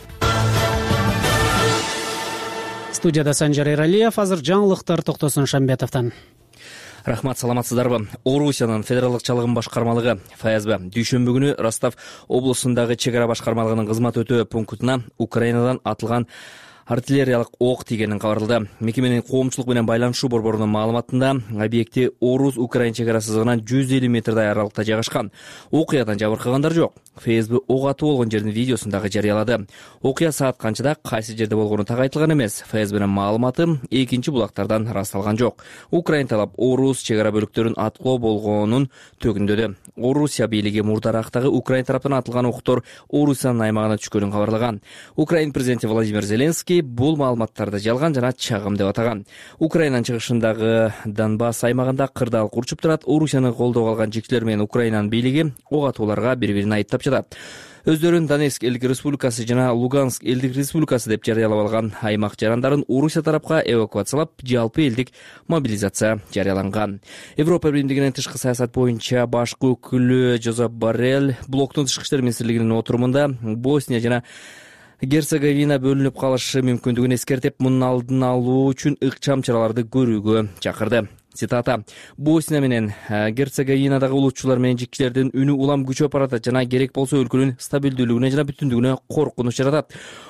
Студияда Санжар Эралиев. Азыр жаңылыктар Токтосун Шамбетовдон. Рахмат, саламатсыздарбы? Орусиянын федералдык чалыгын башкармалыгы ФСБ дүйшөмбү күнү Ростов облусундагы чек ара башкармалыгынын кызмат өтөө пунктуна Украинадан атылган артиллериялык ок тигенин кабарлады. Мекеменин коомчулук менен байланышуу борборунун маалыматында объекти Орус-Украин чек ара сызыгынан 150 метрдай аралыкта жайгашкан. Окуядан жабыркагандар жок. ФСБ ок атуу болгон жердин видеосун дагы жарыялады. Окуя саат канчада, кайсы жерде болгону так айтылган эмес. ФСБнин маалыматы экинчи булактардан ырасталган жок. Украин талап Орус чек ара бөлүктөрүн аткылоо болгонун төгүндөдү. Орусия бийлиги мурдарактагы Украин тараптан атылган октор Орусиянын аймагына түшкөнүн кабарлаган. Украин президенти Владимир Зеленский бул маалыматтарды жалган жана чагым деп атаган. Украинанын чыгышындагы Донбасс аймагында кырдаалык урчуп турат. Орусияны колдоого алган жигиттер менен Украинанын бийлиги ок атууларга бири-бирин айыптап жатат. Өздөрүн Донецк элдик республикасы жана Луганск элдик республикасы деп жарыялап алган аймак жарандарын Орусия тарапка эвакуациялап, жалпы элдик мобилизация жарыяланган. Европа Биримдигинин тышкы саясат боюнча башкы өкүлү Жозеп Боррелл блоктун тышкы иштер министрлигинин отурумунда Босния жана Герцеговина бөлүнүп калышы мүмкүндүгүн эскертип, мунун алдын алуу үчүн ыкчам чараларды көрүүгө чакырды. Цитата: Босния менен Герцеговинадагы улутчулар менен жикчилердин үнү улам күчөп баратат жана керек болсо өлкөнүн стабилдүүлүгүнө жана бүтүндүгүнө коркунуч жаратат.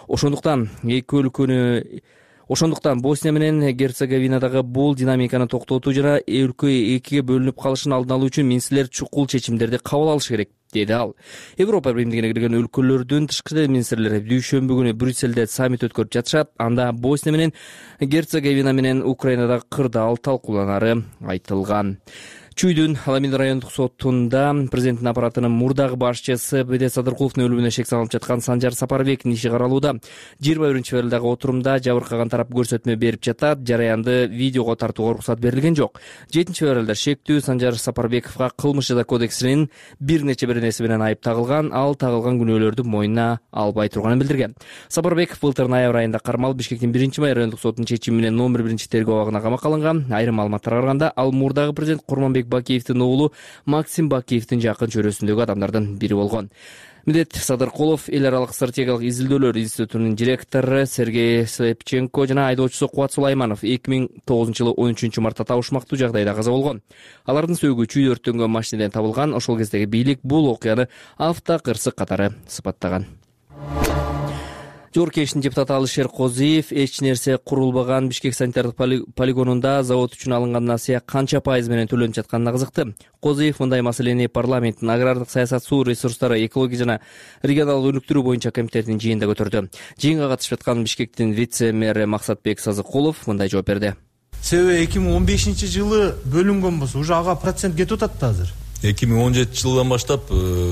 Ошондуктан Босния менен Герцеговинадагы бул динамиканы токтотуу жана өлкө экиге бөлүнүп калышын алдын алуу үчүн министрлер чукул чечимдерди кабыл алышы керек, деди ал. Европа Биримдигине кирген өлкөлөрдүн тышкы иштер министрлери дүйшөмбү күнү Брюссельде саммит өткөрүп жатышат. Анда Босния менен Герцеговина менен Украинада кырдаал талкууланары айтылган. Чүйдүн Аламин райондук сотунда президенттин аппаратынын мурдагы башчысы Бедет Садыркуловдун өлүмүнө шек салынып жаткан Санжар Сапарбектин иши каралууда. 21 февралдагы отурумда жабыркаган тарап көрсөтмө берип жатат. Жараянды видеого тартууга уруксат берилген жок. 7 февралда шектүү Санжар Сапарбековго кылмыш жаза кодексинин бир нече беренеси менен айып тагылган. Ал тагылган күнөөлөрдү мойнуна албай турганын билдирген. Сапарбеков былтыр ноябрь айында кармалып Бишкектин 1-май райондук сотунун чечими менен номер 1 тергөө абагына камакка алынган. Айрым маалыматтарга караганда, ал мурдагы президент Курманбек Бакиевдин оолу Максим Бакиевдин жакын чөрөсүндөгү адамдардын бири болгон. Медет Садыркулов эл аралык стратегиялык изилдөөлөр институтунун директору Сергей Слепченко жана айдоочусу Кубат Сулайманов 2009-жылы 13-мартта табышмактуу жагдайда каза болгон. Алардын сөөгү чүйдө өрттөнгөн машинеден табылган. Ошол кездеги бийлик бул окуяны автокырсык катары сыпаттаган. Жогорку Кеңештин депутаты Алишер Козиев эч нерсе курулбаган Бишкек санитардык полигонунда завод үчүн алынган насыя канча пайыз менен төлөнүп жатканына кызыкты. Козиев мындай маселени парламенттин агрардык саясат, суу ресурстары, экология жана регионалдык өнүктүрүү боюнча комитетинин жыйынында көтөрдү. Жыйынга катышып аткан Бишкектин вице-мэри Максатбек Сазыкулов мындай жооп берди. Себеби 2015-жылы бөлүнгөн болсо уже ага процент кетип атат да азыр. 2017 жылдан баштап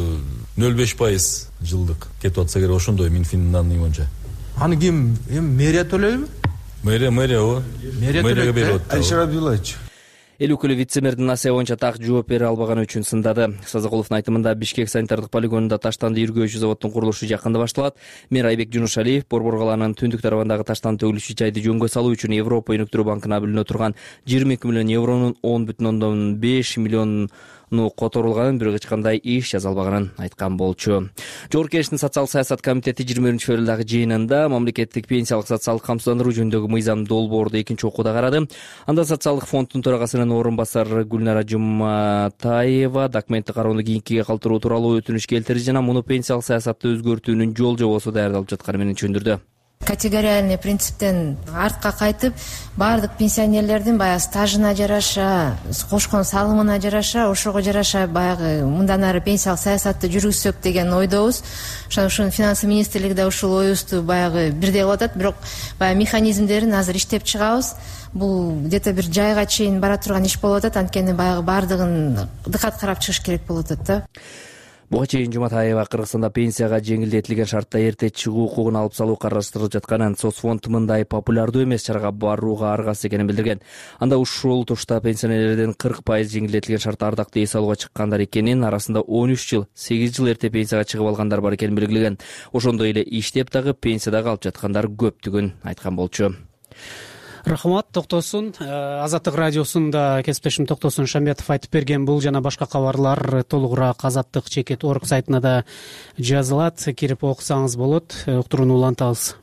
0,5% жылдык кетип атса керек, ошондой Минфиндин данные боюнча. Аны ким мэрия төлөйбү? Мэрия ооба. Мэрияга берип атат. Алишер Абдуллаевич. Эл өкүлү вице-мэрдин насыя боюнча так жооп бере албаганы үчүн сындады. Сазыкуловдун айтымында Бишкек санитардык полигонунда таштанды иргөөчү заводдун курулушу жакында башталат. Мэр Айбек Жунушалиев Борбор калаанын түндүк тарабындагы таштанды төгүлүшү жайды жөнгө салуу үчүн Европа өнүктүрүү банкына бөлүнө турган 22 миллион евронун 10,5 миллиону которулганын, бирок эч кандай иш жаза албаганын айткан болчу. Жогорку Кеңештин социалдык саясат комитети 21-февралдагы жыйынында мамлекеттик пенсиялык социалдык камсыздандыруу жөнүндөгү мыйзам долбоорду экинчи окууда карады. Анда социалдык фонддун төрагасынын орун басары Гүлнара Жуматаева документти кароону кийинкиге калтыруу тууралуу өтүнүч келтирди жана муну пенсиялык саясатты өзгөртүүнүн жол жобосу даярдалып жатканы менен түшүндүрдү. Категориальный принциптен артка кайтып, баардык пенсионерлердин баягы стажына жараша, кошкон салымына жараша, ошого жараша баягы мындан ары пенсиялык саясатты жүргүзсөк деген ойдобуз. Ошон финансы министрлиги да ушул оюбузду баягы бирдей кылып атат, бирок баягы механизмдерин азыр иштеп чыгабыз. Бул где-то бир жайга чейин бара турган иш болуп атат, анткени баягы баардыгын дыкат карап чыгыш керек болуп атат да. Буга чейин Жуматаева Кыргызстанда пенсияга жеңилдетилген шартта эрте чыгуу укугун алып салуу караштырылып жатканын, соцфонд мындай популярдуу эмес чарага барууга аргасыз экенин билдирген. Анда ушул тушта пенсионерлердин 40% жеңилдетилген шартта ардактуу эс алууга чыккандар экенин, арасында 13 жыл, 8 жыл эрте пенсияга чыгып алгандар бар экенин белгилеген. Ошондой эле иштеп дагы пенсияда калып жаткандар көптүгүн айткан болчу. Рахмат, Токтосун. Азаттык радиосунда кесиптешим Токтосун Шамбетов айтып берген бул жана башка кабарлар толугураак azаттык.org сайтына да жазылат. Кирип окусаңыз болот. Уктурууну улантабыз.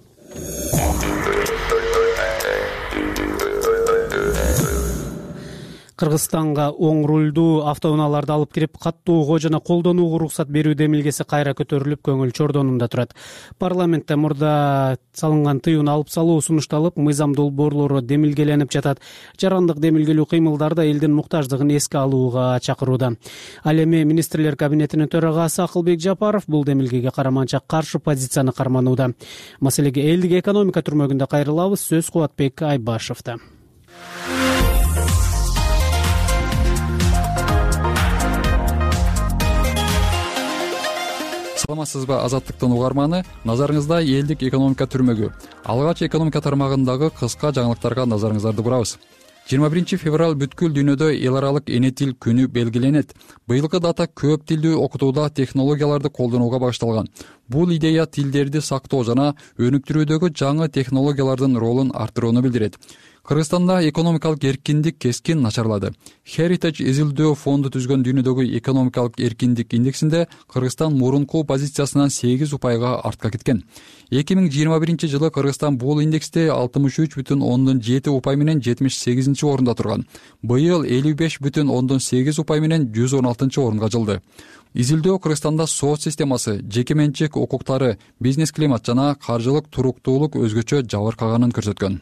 Кыргызстанга оң рулдуу автоунааларды алып кирип каттоого жана колдонууга уруксат берүү демилгеси кайра көтөрүлүп, көңүл чордонунда турат. Парламентте мурда салынган тыюуну алып салуу сунушталып, мыйзам долбоорлору демилгеленип жатат. Жарандык демилгелүү кыймылдар да элдин муктаждыгын эске алууга чакырууда. Ал эми министрлер кабинетинин төрагасы Акылбек Жапаров бул демилгеге караманча каршы позицияны карманууда. Маселеге элдик экономика түрмөгүндө кайрылабыз. Сөз Кубатбек Айбашевда. Саламатсызбы, азаттыктын угарманы? Назарыңызда элдик экономика түрмөгү. Алгач экономика тармагындагы кыска жаңылыктарга назарыңыздарды бурабыз. 21 февраль бүткүл дүйнөдө эл аралык эне тил күнү белгиленет. Быйылкы дата көп тилдүү окутууда технологияларды колдонууга багышталган. Бул идея тилдерди сактоо жана өнүктүрүүдөгү жаңы технологиялардын ролун арттырууну билдирет. Кыргызстанда экономикалык эркиндик кескин начарлады. Heritage изилдөө фонду түзгөн дүйнөдөгү экономикалык эркиндик индексинде Кыргызстан мурунку позициясынан 8 упайга артка кеткен. 2021 жылы Кыргызстан бул индексте 63,7 упай менен 78 орунда турган. Быйыл 55,8 упай менен 116 орунга жылды. Изилдөө Кыргызстанда соц системасы, жеке менчик укуктары, бизнес климат жана каржылык туруктуулук өзгөчө жабыркаганын көрсөткөн.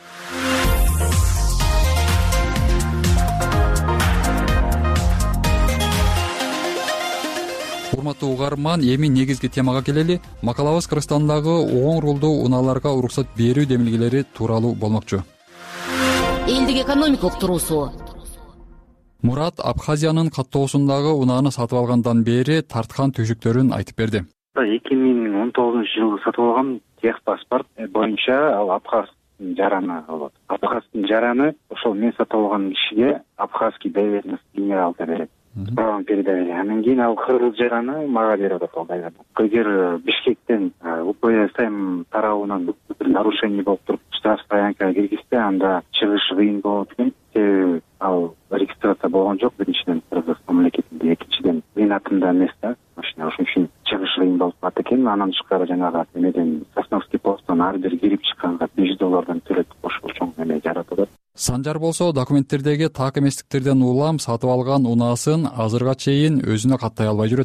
Урматтуу угарман, эми негизги темага келели. Макалабыз Кыргызстандагы оң рулдуу унааларга уруксат берүү демилгелери тууралуу болмокчу. Элдик экономика уктуруусу. Мурат Абхазиянын каттоосундагы унааны сатып алгандан бери тарткан түйшүктөрүн айтып берди. 2019 жылы сатып алган техпаспорт боюнча ал абхазский жараны болот. Абхазский жараны ошол мен сатып алган кишиге абхазский доверенность генералда берет. Правом передавали. Анан кийин ал кыргыз жараны мага берип атат. Эгер Бишкектен УПС тарабынан нарушение болуп туруп штраф стоянкага киргизсе, анда чыгыш кыйын болот экен. Себеби ал регистрация болгон жок, биринчиден Кыргыз мамлекетинде, экинчиден менин атымда эмес да. Ошон үчүн чыгыш кыйын болуп калат экен. Анан тышкары жанагы эмеден Сосновский посттон ар бир кирип чыкканга $5 төлөп ошол чоң эме жаратылат. Санжар болсо документтердеги так эместиктерден улам сатып алган унаасын азырга чейин өзүнө каттай албай жүрөт.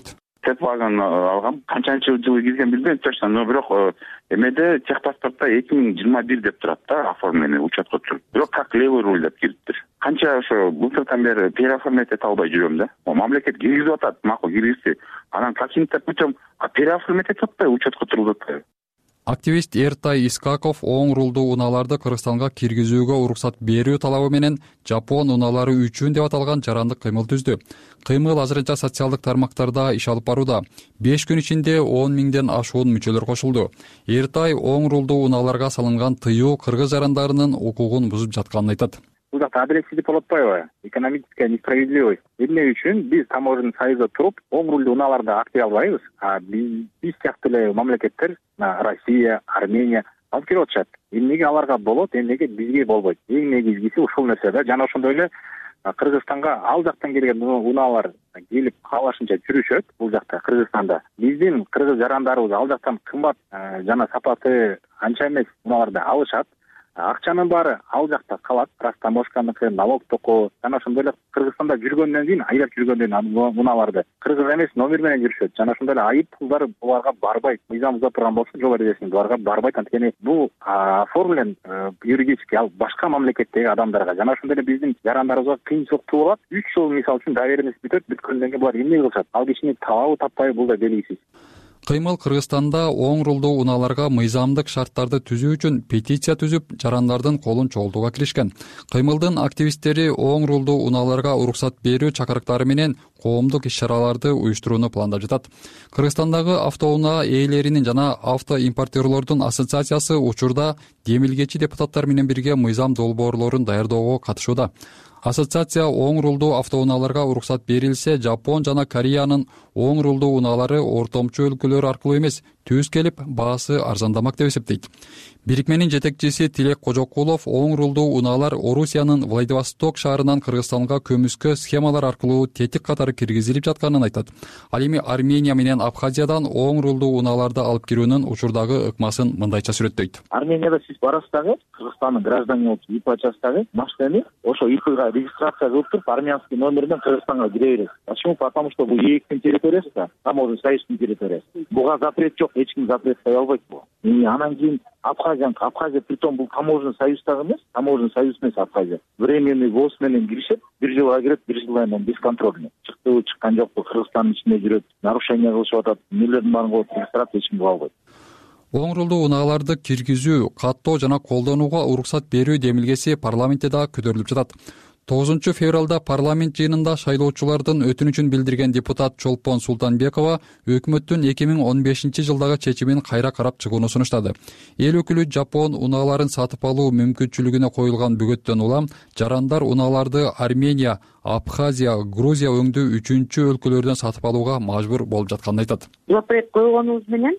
Volkswagen алгам. Канчанчы жылы кирген билбейм точно, но бирок эмеде техпаспортто 2021 деп турат да, оформление учетко түшүрүп. Бирок как левый руль деп кириптир. Канча ошо былтырдан бери переоформлять эте албай жүрөм да. Мамлекет киргизип атат, макул киргизди. Анан каким-то путем переоформлять эте атпайбы, учетко турулуп атпайбы. Активист Эртай Искаков оң рулдуу унааларды Кыргызстанга киргизүүгө уруксат берүү талабы менен Жапон унаалары үчүн деп аталган жарандык кыймыл түздү. Кыймыл азырынча социалдык тармактарда иш алып барууда. 5 күн ичинде 10 миңден ашуун мүчөлөр кошулду. Эртай оң рулдуу унааларга салынган тыюу кыргыз жарандарынын укугун бузуп жатканын айтат. Бул жакта адилетсиздик болуп атпайбы? Экономическая несправедливость. Эмне үчүн биз таможенный союзда туруп, оң рулдуу унааларды актый албайбыз, а биз сыяктуу эле мамлекеттер, Россия, Армения алып келип атышат. Эмнеге аларга болот, эмнеге бизге болбойт? Эң негизгиси ушул нерсе да. Жана ошондой эле Кыргызстанга ал жактан келген унаалар келип каалашынча жүрүшөт бул жакта Кыргызстанда. Биздин кыргыз жарандарыбыз ал жактан кымбат жана сапаты анча эмес унааларды алышат. Акчанын баары ал жакта калат, растаможканыкы, налог токоо. Жана ошондой эле Кыргызстанда жүргөндөн кийин, айлап жүргөндөн кийин унааларды кыргыз эмес номер менен жүрүшөт. Жана ошондой эле айып пулдар буларга барбайт. Мыйзам буза турган болсо, жол эрежесин буларга барбайт. Анткени бул оформлен юридически ал башка мамлекеттеги адамдарга. Жана ошондой эле биздин жарандарыбызга кыйынчылык туулат. 3 жыл мисалы үчүн доверенность бүтөт, бүткөндөн кийин булар эмне кылышат? Ал кишини табабы таппайбы, бул да белгисиз. Кыймыл Кыргызстанда оң рулдуу унааларга мыйзамдык шарттарды түзүү үчүн петиция түзүп, жарандардын колун чогултууга киришкен. Кыймылдын активисттери оң рулдуу унааларга уруксат берүү чакырыктары менен коомдук иш-чараларды уюштурууну пландап жатат. Кыргызстандагы автоунаа ээлеринин жана автоимпортерлордун ассоциациясы учурда демилгечи депутаттар менен бирге мыйзам долбоорлорун даярдоого катышууда. Ассоциация оң рулдуу автоунааларга уруксат берилсе, Жапон жана Кореянын оң рулдуу унаалары ортомчу өлкөлөр аркылуу эмес, түз келип, баасы арзандамак деп эсептейт. Бирикменин жетекчиси Тилек Кожокулов оң рулдуу унаалар Орусиянын Владивосток шаарынан Кыргызстанга көмүскө схемалар аркылуу тетик катары киргизилип жатканын айтат. Ал эми Армения менен Абхазиядан оң рулдуу унааларды алып кирүүнүн учурдагы ыкмасын мындайча сүрөттөйт. Арменияда сиз барасыз дагы, Кыргызстандын граждане болуп ИП ачасыз дагы, машинени ошо ИПга регистрация кылып туруп, армянский номерден Кыргызстанга кире бересиз. Почему? Потому что бул ээктин территориясы да, таможенный союздун территориясы. Буга запрет жок, эч ким запрет кое албайт бул. Анан кийин Абхазия притом бул таможенный союз дагы эмес, таможенный союз эмес Абхазия. Временный ввоз менен киришет, 1 жылга кирет, 1 жылдан кийин бесконтрольный. Чыктыбы, чыккан жокпу, Кыргызстандын ичинде жүрөт, нарушение кылышып атат, эмнелердин баарын кылып регистрация эч ким кыла албайт. Оң рулдуу унааларды киргизүү, каттоо жана колдонууга уруксат берүү демилгеси парламентте да көтөрүлүп жатат. 9 февралда парламент жыйынында шайлоочулардын өтүнүчүн билдирген депутат Чолпон Султанбекова өкмөттүн 2015 жылдагы чечимин кайра карап чыгууну сунуштады. Эл өкүлү Жапон унааларын сатып алуу мүмкүнчүлүгүнө коюлган бөгөттөн улам жарандар унааларды Армения, Абхазия, Грузия өңдүү 3-чү өлкөлөрдөн сатып алууга мажбур болуп жатканын айтат. Запрет койгонубуз менен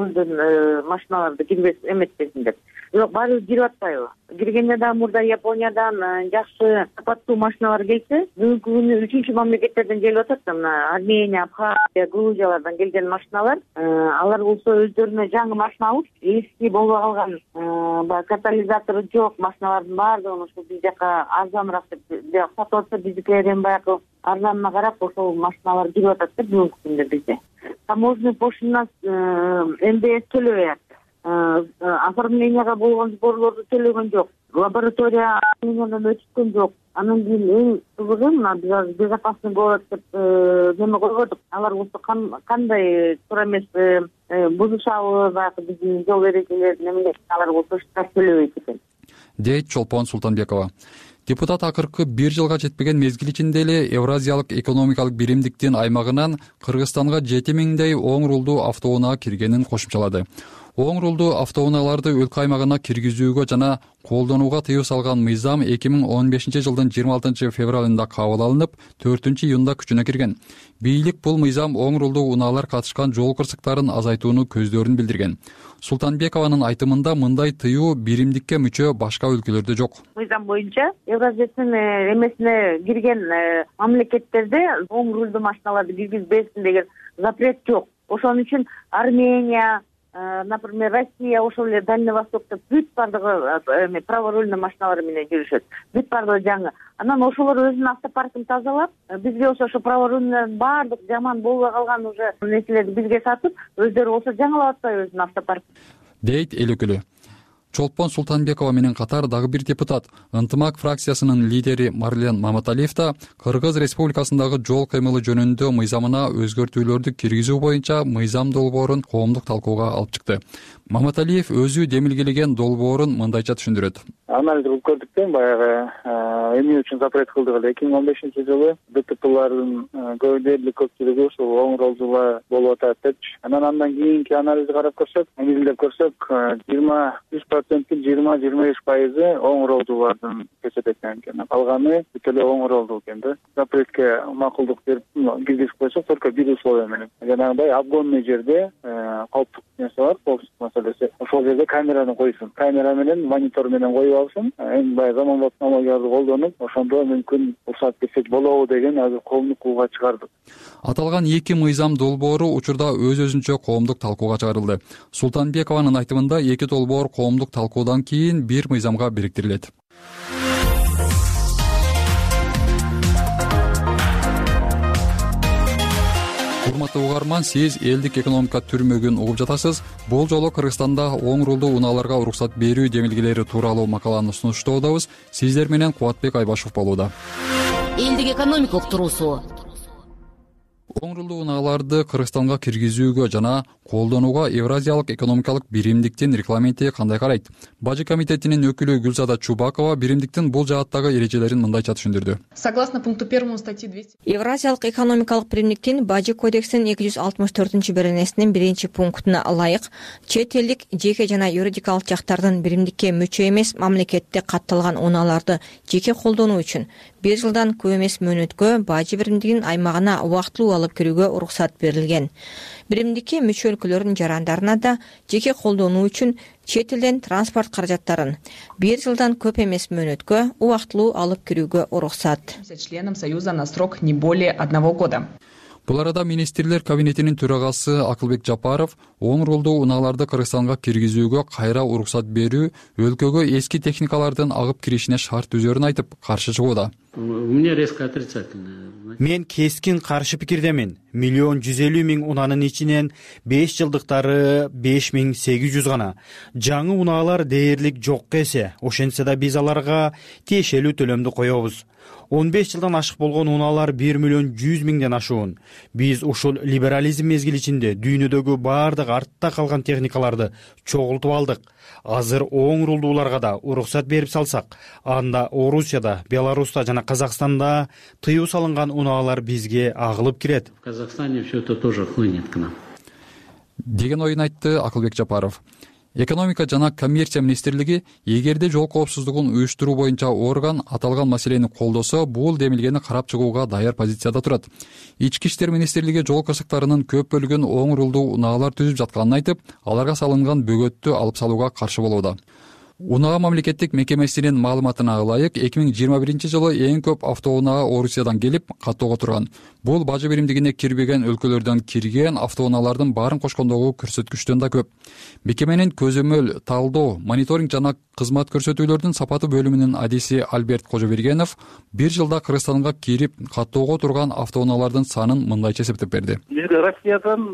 оңдон машиналарды кирбес эметпесин деп. Бирок баары кирип атпайбы? Киргенде да мурда Япониядан жакшы сапаттуу машиналар келсе, бүгүнкү күнү 3-чү мамлекеттерден келип атат. Армения, Абхазия, Грузиялардан келген машиналар, алар болсо өздөрүнө жаңы машина алып, эски болуп калган, баягы катализатору жок машиналардын баардыгын ошо биз жака арзаныраак деп сатып атса, биздикилерден баягы арзанына карап ошол машиналар кирип атат да бүгүнкү күндө бизде. Таможенный пошлина НДС төлөбөйт. Оформленияга болгон сборлорду төлөгөн жок. Лаборатория өткөн жок. Анан кийин эң кызыгы мына биз безопасный город деп неме койгондук. Алар болсо кандай туура эмес бузушабы баягы биздин жол эрежелерин эмне алар болсо штраф төлөбөйт экен, дейт Чолпон Султанбекова. Депутат акыркы 1 жылга жетпеген мезгил ичинде эле Евразиялык экономикалык биримдиктин аймагынан Кыргызстанга 7000дей оң рулдуу автоунаа киргенин кошумчалады. Оң рулдуу автоунааларды өлкө аймагына киргизүүгө жана колдонууга тыюу салган мыйзам 2015 жылдын 26 февралында кабыл алынып, 4 июнда күчүнө кирген. Бийлик бул мыйзам оң рулдуу унаалар катышкан жол кырсыктарын азайтууну көздөрүн билдирген. Султанбекованын айтымында мындай тыюу биримдикке мүчө башка өлкөлөрдө жок. Мыйзам боюнча Евразиянын эмесине кирген мамлекеттерде оң рулдуу машиналарды киргизбесин деген запрет жок. Ошон үчүн Армения, например, Россия ошол эле Дальний Востокто бүт бардыгы праворульный машиналар менен жүрүшөт. Бүт бардыгы жаңы. Анан ошолор өзүнүн автопаркын тазалап, бизге ошо праворульный бардык жаман болбой калган уже нерселерди бизге сатып, өздөрү болсо жаңылап атпайбы өзүнүн автопаркын, дейт эл өкүлү. Чолпон Султанбекова менен катар дагы бир депутат, Ынтымак фракциясынын лидери Марлен Маматалиев да Кыргыз Республикасындагы жол кыймылы жөнүндө мыйзамына өзгөртүүлөрдү киргизүү боюнча мыйзам долбоорун коомдук талкууга алып чыкты. Маматалиев өзү демилгелеген долбоорун мындайча түшүндүрөт. Анализ кылып көрдүк баягы эмне үчүн запрет кылдык эле 2015-жылы ДТПлардын дээрлик көпчүлүгү ушул оң ролдула болуп атат депчи. Анан кийинки анализди карап көрсөк, негизинде көрсөк 20-25% оң ролдулардын көчөт экен. Калганы бүт эле оң ролдуу экен да. Запретке макулдук берип киргизип койсок только бир условия менен. Жанагындай обгонный жерде кооптук нерсе бар, коопсуздук маселеси. Ошол жерде камераны койсун. Камера менен монитор менен коюп алсын. Эң баягы заманбап технологияларды колдонуп, ошондо мүмкүн уруксат берсек болобу деген азыр коомдук кууга чыгардык. Аталган эки мыйзам долбоору учурда өз-өзүнчө коомдук талкууга чыгарылды. Султанбекованын айтымында эки долбоор коомдук талкуудан кийин бир мыйзамга бириктирилет. Урматтуу угарман, сиз элдик экономика түрмөгүн угуп жатасыз. Бул жолу Кыргызстанда оң рулдуу унааларга уруксат берүү демилгелери тууралуу макаланы сунуштоодобуз. Сиздер менен Кубатбек Айбашев болууда. Элдик экономика уктуруусу. Оң рулдуу унааларды Кыргызстанга киргизүүгө жана колдонууга Евразиялык экономикалык биримдиктин регламенти кандай карайт? Бажы комитетинин өкүлү Гүлзада Чубакова биримдиктин бул жааттагы эрежелерин мындайча түшүндүрдү. Согласно пункту 1 статьи 200. Евразиялык экономикалык биримдиктин Бажы кодексинин 264-беренесинин 1-пунктуна ылайык, чет элдик жеке жана юридикалык жактардын биримдикке мүчө эмес мамлекетте катталган унааларды жеке колдонуу үчүн 1 жылдан көп эмес мөөнөткө Бажы биримдигинин аймагына убактылуу алып кирүүгө уруксат берилген. Биримдикке мүчө өлкөлөрдүн жарандарына да жеке колдонуу үчүн чет элден транспорт каражаттарын 1 жылдан көп эмес мөөнөткө убактылуу алып кирүүгө уруксат. Членам Союза на срок не более 1 года. Бул арада министрлер кабинетинин төрагасы Акылбек Жапаров оң рулдуу унааларды Кыргызстанга киргизүүгө кайра уруксат берүү өлкөгө эски техникалардын агып киришине шарт түзөрүн айтып, каршы чыгууда. У меня резко отрицательное. Мен кескин каршы пикирдемин. 1,150,000 унанын ичинен 5 жылдыктары 5800 гана. Жаңы унаалар дээрлик жок эсе. Ошентсе да биз аларга тиешелүү төлөмдү коебуз. 15 жылдан ашык болгон унаалар 1,100,000 ашуун. Биз ушул либерализм мезгили ичинде дүйнөдөгү бардык артта калган техникаларды чогултуп алдык. Азыр оң рулдууларга да уруксат берип салсак, анда Орусияда, Беларуста жана Казакстанда тыюу салынган унаалар бизге агылып кирет. В Казахстане все это тоже хлынет к нам. Деген оюн айтты Акылбек Жапаров. Экономика жана коммерция министрлиги эгерде жол коопсуздугун уюштуруу боюнча орган аталган маселени колдосо, бул демилгени карап чыгууга даяр позицияда турат. Ички иштер министрлиги жол кырсыктарынын көп бөлүгүн оң рулдуу унаалар түзүп жатканын айтып, аларга салынган бөгөттү алып салууга каршы болууда. Унаа мамлекеттик мекемесинин маалыматына ылайык 2021-жылы эң көп автоунаа Орусиядан келип каттоого турган. Бул Бажы биримдигине кирбеген өлкөлөрдөн кирген автоунаалардын баарын кошкондогу көрсөткүчтөн да көп. Мекеменин көзөмөл, талдоо, мониторинг жана кызмат көрсөтүүлөрдүн сапаты бөлүмүнүн адиси Альберт Кожобергенов 1 жылда Кыргызстанга кирип каттоого турган автоунаалардын санын мындайча эсептеп берди. Бизге Россиядан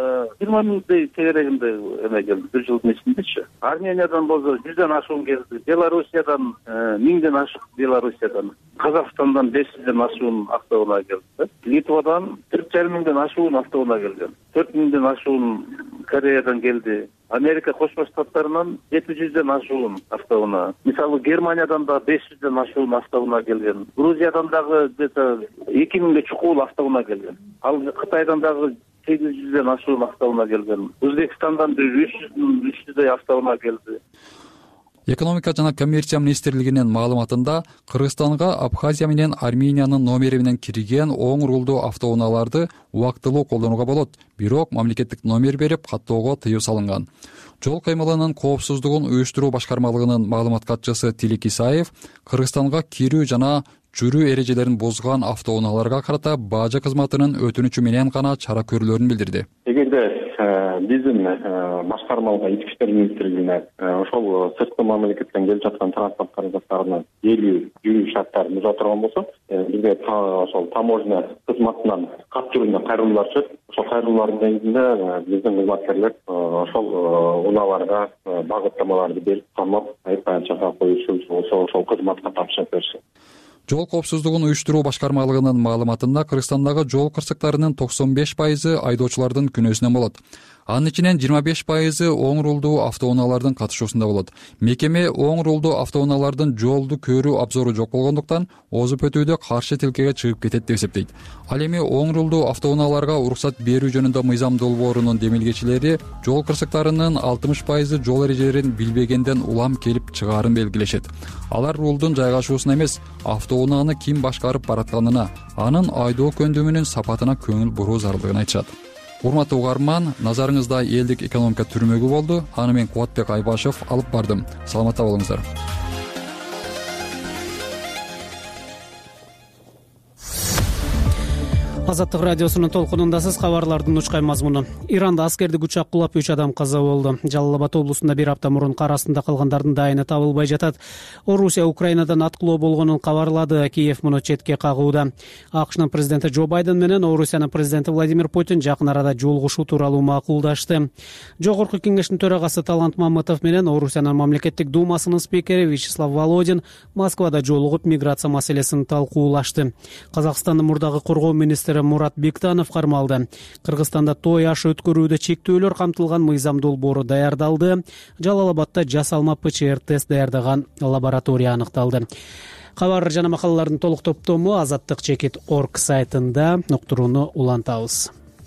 20,000 тегерегинде эме келди 1 жылдын ичиндечи. Армениядан болсо 100дөн ашуун келди. Белоруссиядан 1000ден ашык, Белоруссиядан. Казакстандан 500ден ашуун автоунаа келди. Литвадан 4,500ден ашуун автоунаа келген. 4,000ден ашуун Кореядан келди. Америка Кошмо Штаттарынан 700ден ашуун автоунаа. Мисалы Германиядан да 500ден ашуун автоунаа келген. Грузиядан дагы где-то 2000ге чукул автоунаа келген. Ал Кытайдан дагы 800ден ашуун автоунаа келген. Өзбекстандан 300дей автоунаа келди. Экономика жана коммерция министрлигинин маалыматында Кыргызстанга Абхазия менен Армениянын номери менен кирген оң рулдуу автоунааларды убактылуу колдонууга болот, бирок мамлекеттик номер берип каттоого тыюу салынган. Жол кыймылынын коопсуздугун уюштуруу башкармалыгынын маалымат катчысы Тилек Исаев Кыргызстанга кирүү жана жүрүү эрежелерин бузган автоунааларга карата бажы кызматынын өтүнүчү менен гана чара көрүүлөрүн билдирди. Эгерде биздин башкармалык ички иштер министрлигине ошол сырткы мамлекеттен келип жаткан транспорт каражаттарынын 50 жүрүү шарттарын буза турган болсо бизге ошол таможня кызматынан кат түрүндө кайрылуулар түшөт. Ошол кайрылуулардын негизинде биздин кызматкерлер ошол унааларга багыттамаларды берип камап айыпкан чага коюшу ошол кызматка тапшырып беришет. Жол коопсуздугун уюштуруу башкармалыгынын маалыматында Кыргызстандагы жол кырсыктарынын 95% айдоочулардын күнөөсүнөн болот. Анын ичинен 25% оң рулдуу автоунаалардын катышуусунда болот. Мекеме оң рулдуу автоунаалардын жолду көрүү абзору жок болгондуктан озуп өтүүдө каршы тилкеге чыгып кетет деп эсептейт. Ал эми оң рулдуу автоунааларга уруксат берүү жөнүндө мыйзам долбоорунун демилгечилери жол кырсыктарынын 60% жол эрежелерин билбегенден улам келип чыгаарын белгилешет. Алар рулдун жайгашуусуна эмес, автоунааны ким башкарып баратканына, анын айдоо көндүмүнүн сапатына көңүл буруу зарылдыгын айтышат. Урматтуу угарман, назарыңызда элдик экономика түрмөгү болду. Аны мен Кубатбек Айбашев алып бардым. Саламатта болуңуздар. Азаттык радиосунун толкунундасыз. Кабарлардын учкай мазмуну. Иранда аскердик учак кулап 3 адам каза болду. Жалал Абад облусунда бир апта мурун кар астында калгандардын дайыны табылбай жатат. Орусия Украинадан аткылоо болгонун кабарлады. Киев муну четке кагууда. АКШнын президенти Джо Байден менен Орусиянын президенти Владимир Путин жакын арада жолугушуу тууралуу макулдашты. Жогорку кеңештин төрагасы Талант Мамытов менен Орусиянын мамлекеттик думасынын спикери Вячеслав Володин Москвада жолугуп миграция маселесин талкуулашты. Казакстандын мурдагы коргоо министри Мурат Бектанов кармалды. Кыргызстанда той аш өткөрүүдө чектөөлөр камтылган мыйзам долбоору даярдалды. Жалал Абадда жасалма ПЧР тест даярдаган лаборатория аныкталды. Кабар жана макалалардын толук топтому azattik.org сайтында уктурууну улантабыз.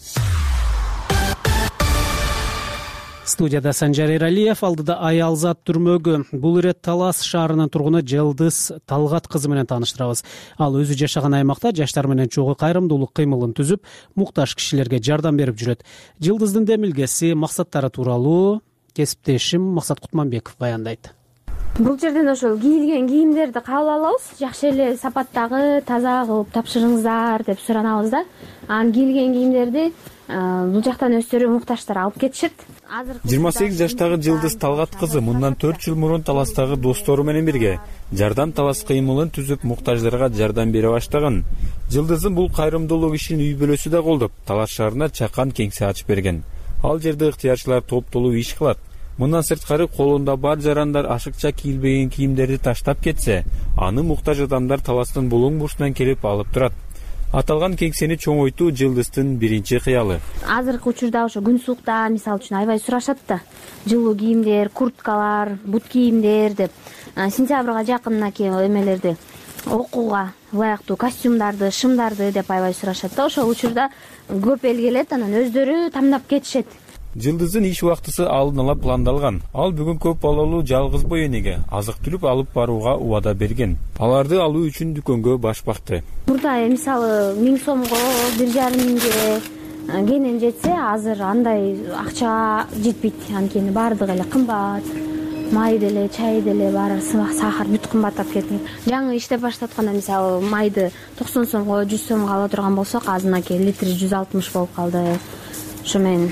Студияда Санжар Эралиев, алдыда Аялзат түрмөгү. Бул ирет Талас шаарынын тургуну Жылдыз Талгат кызы менен тааныштырабыз. Ал өзү жашаган аймакта жаштар менен чогуу кайрымдуулук кыймылын түзүп, муктаж кишилерге жардам берип жүрөт. Жылдыздын демилгеси, максаттары тууралуу кесиптешим Максат Кутманбеков баяндайт. Бул жерден ошол кийилген кийимдерди кабыл алабыз. Жакшы эле сапаттагы, таза кылып тапшырыңыздар деп суранабыз да. Анан кийилген кийимдерди бул жактан өздөрү муктаждар алып кетишет. 28 жаштагы Жылдыз Талгат кызы мындан 4 жыл мурун Таластагы достору менен бирге жардам Талас кыймылын түзүп, муктаждарга жардам бере баштаган. Жылдыздын бул кайрымдуулук ишин үй бүлөсү да колдоп, Талас шаарына чакан кеңсе ачып берген. Ал жерде ыктыярчылар топтолуу иш кылат. Мындан сырткары колунда бар жарандар ашыкча кийилбеген кийимдерди таштап кетсе, аны муктаж адамдар Таластын булуң бурчунан келип алып турат. Аталган кеңсени чоңойтуу Жылдыздын биринчи кыялы. Азыркы учурда ошо күн суукта мисалы үчүн аябай сурашат да. Жылуу кийимдер, курткалар, бут кийимдер деп. Сентябрга жакын эмелерди, окууга ылайыктуу костюмдарды, шымдарды деп аябай сурашат да. Ошол учурда көп эл келет, анан өздөрү тандап кетишет. Жылдыздын иш убактысы алдын ала пландалган. Ал бүгүн көп балалуу жалгыз бой энеге азык-түлүк алып барууга убада берген. Аларды алуу үчүн дүкөнгө баш бакты. Мурда мисалы 1000 сомго, 1,5 миңге кенен жетсе, азыр андай акча жетпейт. Анткени баардыгы эле кымбат. Май деле, чай деле, баары сахар бүт кымбаттап кетти. Жаңы иштеп баштатканда мисалы майды 90 сомго, 100 сомго ала турган болсок, азыркы литри 160 болуп калды. Ошо менен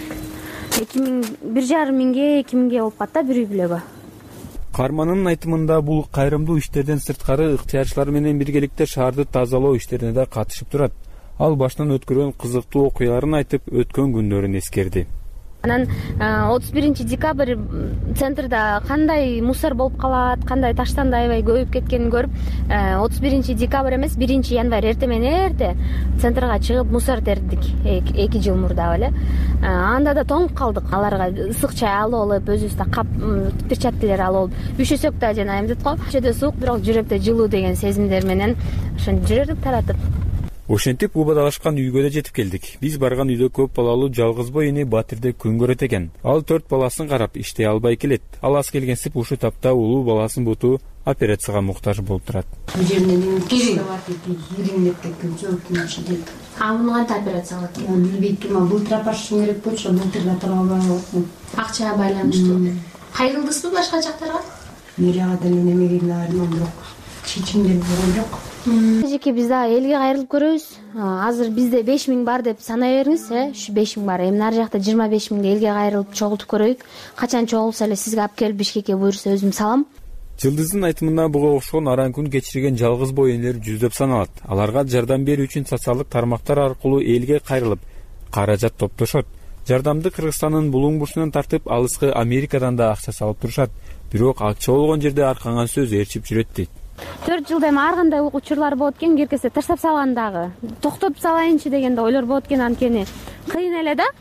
1,5 миңге, 2 миңге болуп калат да бир үй бүлөгө. Карманын айтымында бул кайрымдуу иштерден сырткары ыктыярчылар менен биргеликте шаарды тазалоо иштерине да катышып турат. Ал башынан өткөргөн кызыктуу окуяларын айтып, өткөн күндөрүн эскерди. Анан 31 декабрь центрда кандай мусор болуп калат, кандай таштанды аябай көбөйүп кеткенин көрүп, 31 декабрь эмес, 1 январь эрте менен эрте центрга чыгып мусор тердик 2 жыл мурда эле. Анда да тоңуп калдык. Аларга ысык чай алып алып, өзүбүздө кап перчаткалар алып, üşөсөк да жана эми дейт го, ичеде суук, бирок жүрөктө жылуу деген сезимдер менен ошону жүрдүк таратып. Ошентип убадалашкан үйгө да жетип келдик. Биз барган үйдө көп балалуу жалгыз бой эне Батирде күн көрөт экен. Ал 4 баласын карап иштей албай келет. Ал аз келгенсип ушу тапта улуу баласын буту операцияга муктаж болуп турат. Бул жерден киринеп кеткен жол. Муну кантип операция кылат? Билбейт ким, былтыр апарышым керек болчу, былтыр тура албай. Акчага байланыштуу. Кайрылдыңызбы башка жактарга? Мэрияга деле неме келди, бирок чечимдер болгон жок. жеке биз дагы элге кайрылып көрөбүз. Азыр бизде 5000 бар деп санай бериңиз, ушу 5000 бар. Эми нары жакта 25 000 элге кайрылып чогултуп көрөйүк. Качан чогулса эле сизге алып келип Бишкекке буйрса өзүм салам. Жылдыздын айтымында буга окшогон аран күн кечирген жалгыз бой энелер жүздөп саналат. Аларга жардам берүү үчүн социалдык тармактар аркылуу элге кайрылып, каражат топтошот. Жардамды Кыргызстандын булуң бурчунан тартып, алыскы Америкадан да акча салып турушат. Бирок акча болгон жерде арканган сөз ээрчип жүрөт дейт. 4 жылда эми ар кандай учурлар болот экен, керексе таштап салгандагы. Токтотуп салайынчы дегенде ойлор болот экен, анткени кыйын эле да.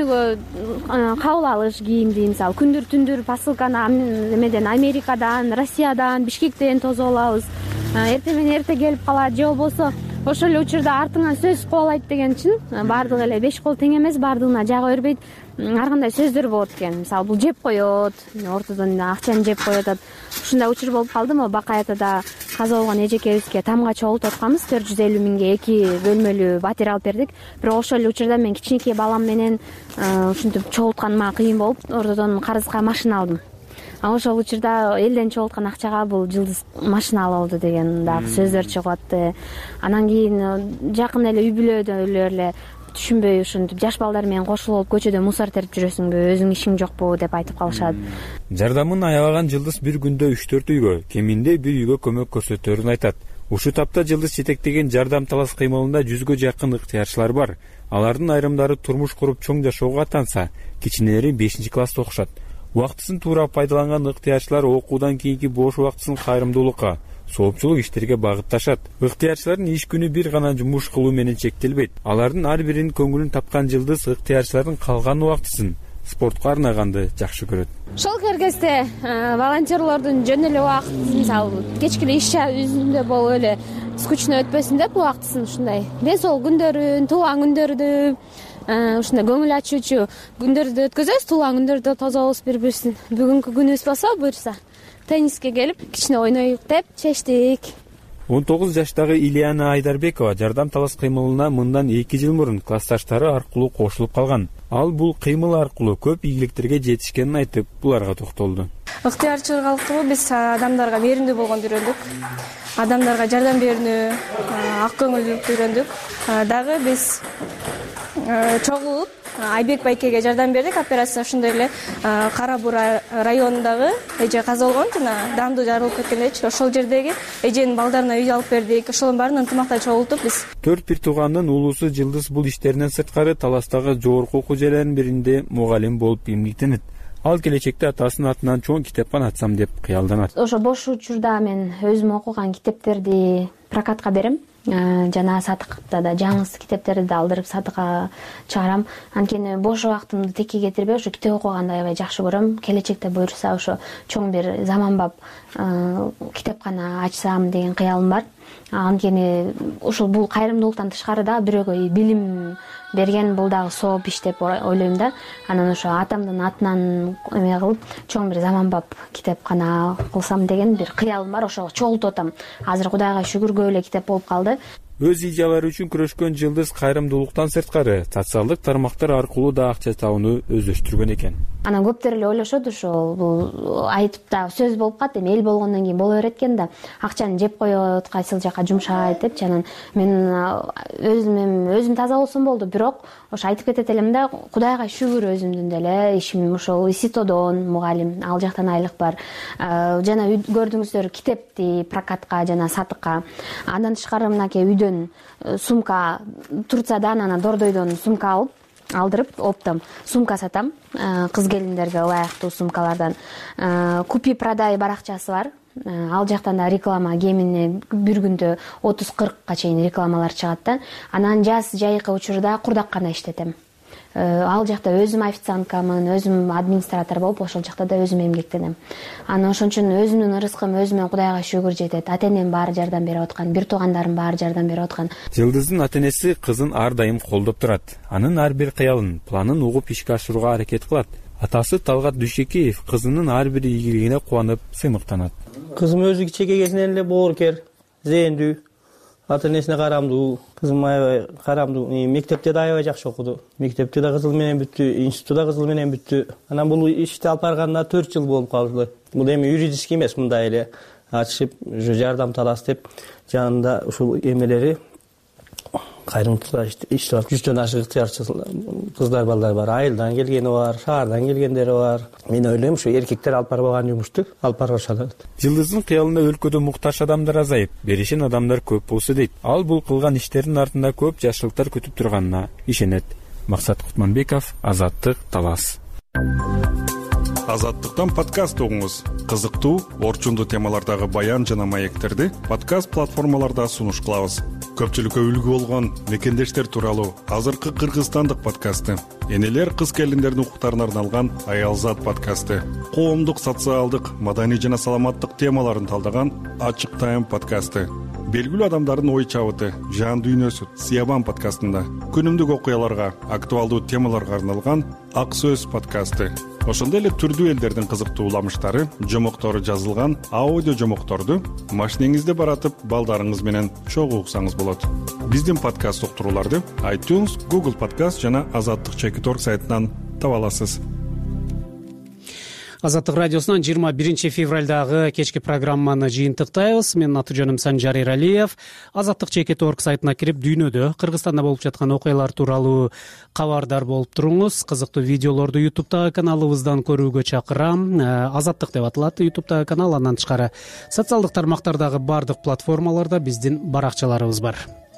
Күнүгө кабыл алыш кийимди, мисалы күндүр түндүр посылканы эмеден Америкадан, Россиядан, Бишкектен тосуп алабыз. Эртең менен эрте келип калат, же болбосо ошол эле учурда артыңан сөз кубалайт деген үчүн баардыгы эле 5 кол тең эмес, баардыгына жага бербейт. Ар кандай сөздөр болот экен. Мисалы бул жеп коет, ортодон акчаны жеп коет. Ушундай учур болуп калды. Могу Бакай атада каза болгон эжекебизге тамга чогултуп атканбыз. 450 000 2 бөлмөлүү батир алып бердик. Бирок ошол эле учурда мен кичинекей балам менен ушинтип чогултканыма кыйын болуп, ортодон карызга машина алдым. Ошол учурда элден чогулткан акчага бул Жылдыз машина алып алды деген дагы сөздөр чыгып атты. Анан кийин жакын эле үй бүлөдөлөр эле түшүнбөй ушинтип жаш балдар менен кошулуп көчөдө мусор терип жүрөсүңбү, өзүң ишиң жокпу деп айтып калышат. Жардамын аябаган Жылдыз бир күндө 3-4 үйгө, кеминде бир үйгө көмөк көрсөтөрүн айтат. Ушул тапта Жылдыз жетектеген жардам талас кыймылында 100гө жакын ыктыярчылар бар. Алардын айрымдары турмуш куруп чоң жашоого аттанса, кичинелери 5-класста окушат. Убактысын туура пайдаланган ыктыярчылар окуудан кийинки бош убактысын кайрымдуулукка, соопчулук иштерге багытташат. Ыктыярчылардын иш күнү бир гана жумуш кылуу менен чектелбейт. Алардын ар биринин көңүлүн тапкан Жылдыз ыктыярчылардын калган убактысын спортко арнаганды жакшы көрөт. Ошол кезде волонтерлордун жөн эле убакыт, мисалы кечки иш үзүндө болуп эле скучно өтпөсүн деп убактысын ушундай ден соолук күндөрүн, туулган күндөрдү, ушундай көңүл ачуучу күндөрдү өткөзөбүз. Туулган күндөрдө тособуз бири-бирибиздин. Бүгүнкү күнүбүз болсо буйрса тенниске келип кичине ойнойлук деп чечтик. 19 жаштагы Ильяна Айдарбекова жардам талас кыймылына мындан 2 жыл мурун классташтары аркылуу кошулуп калган. Ал бул кыймыл аркылуу көп ийгиликтерге жетишкенин айтып, буларга токтолду. Ыктыярчылык биз адамдарга мээримдүү болгонду үйрөндүк. Адамдарга жардам берүүнү, ак көңүлдүүлүктү үйрөндүк. Дагы биз чогулуп Айбек байкеге жардам бердик. Операция ошондой эле Кара Бура районундагы эже каза болгон, жана данду жарылып кеткендечи. Ошол жердеги эженин балдарына үй алып бердик. Ошонун баарын ынтымакта чогултуп биз 4 бир туугандын улуусу Жылдыз бул иштеринен сырткары таластагы жогорку окуу жайларынын биринде мугалим болуп эмгектенет. Ал келечекте атасынын атынан чоң китепкана ачсам деп кыялданат. Ошо бош учурда мен өзүм окуган китептерди прокатка берем. Жана сатыкта да жаңы китептерди да алдырып сатыкка чыгарам. Анткени бош убактымды текке кетирбей, ошо китеп окуганды аябай жакшы көрөм. Келечекте буйрса ошо чоң бир заманбап китепкана ачсам деген кыялым бар. Анткени ушул бул кайрымдуулуктан тышкары да бирөөгө билим берген бул дагы сооп иш деп ойлойм да. Анан ошо атамдын атынан эме кылып чоң бир заманбап китепкана кылсам деген бир кыялым бар. Ошого чогултуп атам. Азыр Кудайга шүгүр көп эле китеп болуп калды. Өз идеялары үчүн күрөшкөн Жылдыз кайрымдуулуктан сырткары социалдык тармактар аркылуу да акча табууну өздөштүргөн экен. Анан көптөр эле ойлошот, ошол бул айтып да сөз болуп калат, эми эл болгондон кийин боло берет экен да. Акчаны жеп коет, кайсыл жака жумшайт депчи. Анан мен өзүм таза болсом болду, бирок ошо айтып кетет элем да, Кудайга шүгүр өзүмдүн деле ишим ошол ИСИТОдон мугалим, ал жактан айлык бар. Жана көрдүңүздөр китепти прокатка жана сатыкка. Андан тышкары мынакей үйдөн сумка Турциядан анан Дордойдон сумка алып алдырып оптом сумка сатам. Кыз келиндерге ылайыктуу сумкалардан. Купи продай баракчасы бар. Ал жактан да реклама кемине бир күндө 30-40ка чейин рекламалар чыгат да. Анан жаз жайкы учурда курдаккана иштетем. Ал жакта өзүм официанткамын, өзүм администратор болуп, ошол жакта да өзүм эмгектенем. Анан ошон үчүн өзүмдүн ырыскым өзүмө Кудайга шүгүр жетет. Ата-энем баары жардам берип аткан, бир туугандарым баары жардам берип аткан. Жылдыздын ата-энеси кызын ар дайым колдоп турат. Анын ар бир кыялын, планын угуп ишке ашырууга аракет кылат. Атасы Талгат Дүйшекеев кызынын ар бир ийгилигине кубанып, сыймыктанат. Кызым өзү кичинекей кезинен эле боорукер, зээндүү, ата-энесине карамдуу. Кызым аябай карамдуу. Мектепте да аябай жакшы окуду. Мектепте да кызыл менен бүттү, институтта да кызыл менен бүттү. Анан бул ишти алып барганда 4 жыл болуп калды. Бул эми юридический эмес, мындай эле ачышып уже жардам талас деп жанында ушул эмелери кайрымдуулар иштеп алып 100дөн ашык ыктыярчы кыздар балдар бар. Айылдан келгени бар, шаардан келгендери бар. Мен ойлойм ушу эркектер алып барбаган жумушту алып барышат. Жылдыздын кыялында өлкөдө муктаж адамдар азайып, беришен адамдар көп болсо дейт. Ал бул кылган иштердин артында көп жакшылыктар күтүп турганына ишенет. Максат Кутманбеков, Азаттык, Талас. Азаттыктан подкаст угуңуз. Кызыктуу, орчундуу темалардагы баян жана маектерди подкаст платформаларда сунуш кылабыз. Көпчүлүккө үлгү болгон мекендештер тууралуу азыркы кыргызстандык подкасты, энелер кыз келиндердин укуктарына арналган Аялзат подкасты, коомдук, социалдык, маданий жана саламаттык темаларын талдаган Ачык Тайм подкасты, белгилүү адамдардын ой чабыты, жан дүйнөсү Сиябан подкастында, күнүмдүк окуяларга, актуалдуу темаларга арналган Ак Сөз подкасты. Ошондой эле түрдүү элдердин кызыктуу уламыштары, жомоктору жазылган аудио жомокторду машинеңизде баратып, балдарыңыз менен чогуу уксаңыз болот. Биздин подкаст уктурууларды iTunes, Google Podcast жана Азаттык.org сайтынан таба аласыз. Азаттык радиосунан 21 февралдагы кечки программаны жыйынтыктайбыз. Менин аты жөнүм Санжар Эралиев. Азаттык.org сайтына кирип, дүйнөдө, Кыргызстанда болуп жаткан окуялар тууралуу кабардар болуп туруңуз. Кызыктуу видеолорду YouTube'дагы каналыбыздан көрүүгө чакырам. Азаттык деп аталат YouTube'дагы канал. Андан тышкары социалдык тармактардагы бардык платформаларда биздин баракчаларыбыз бар.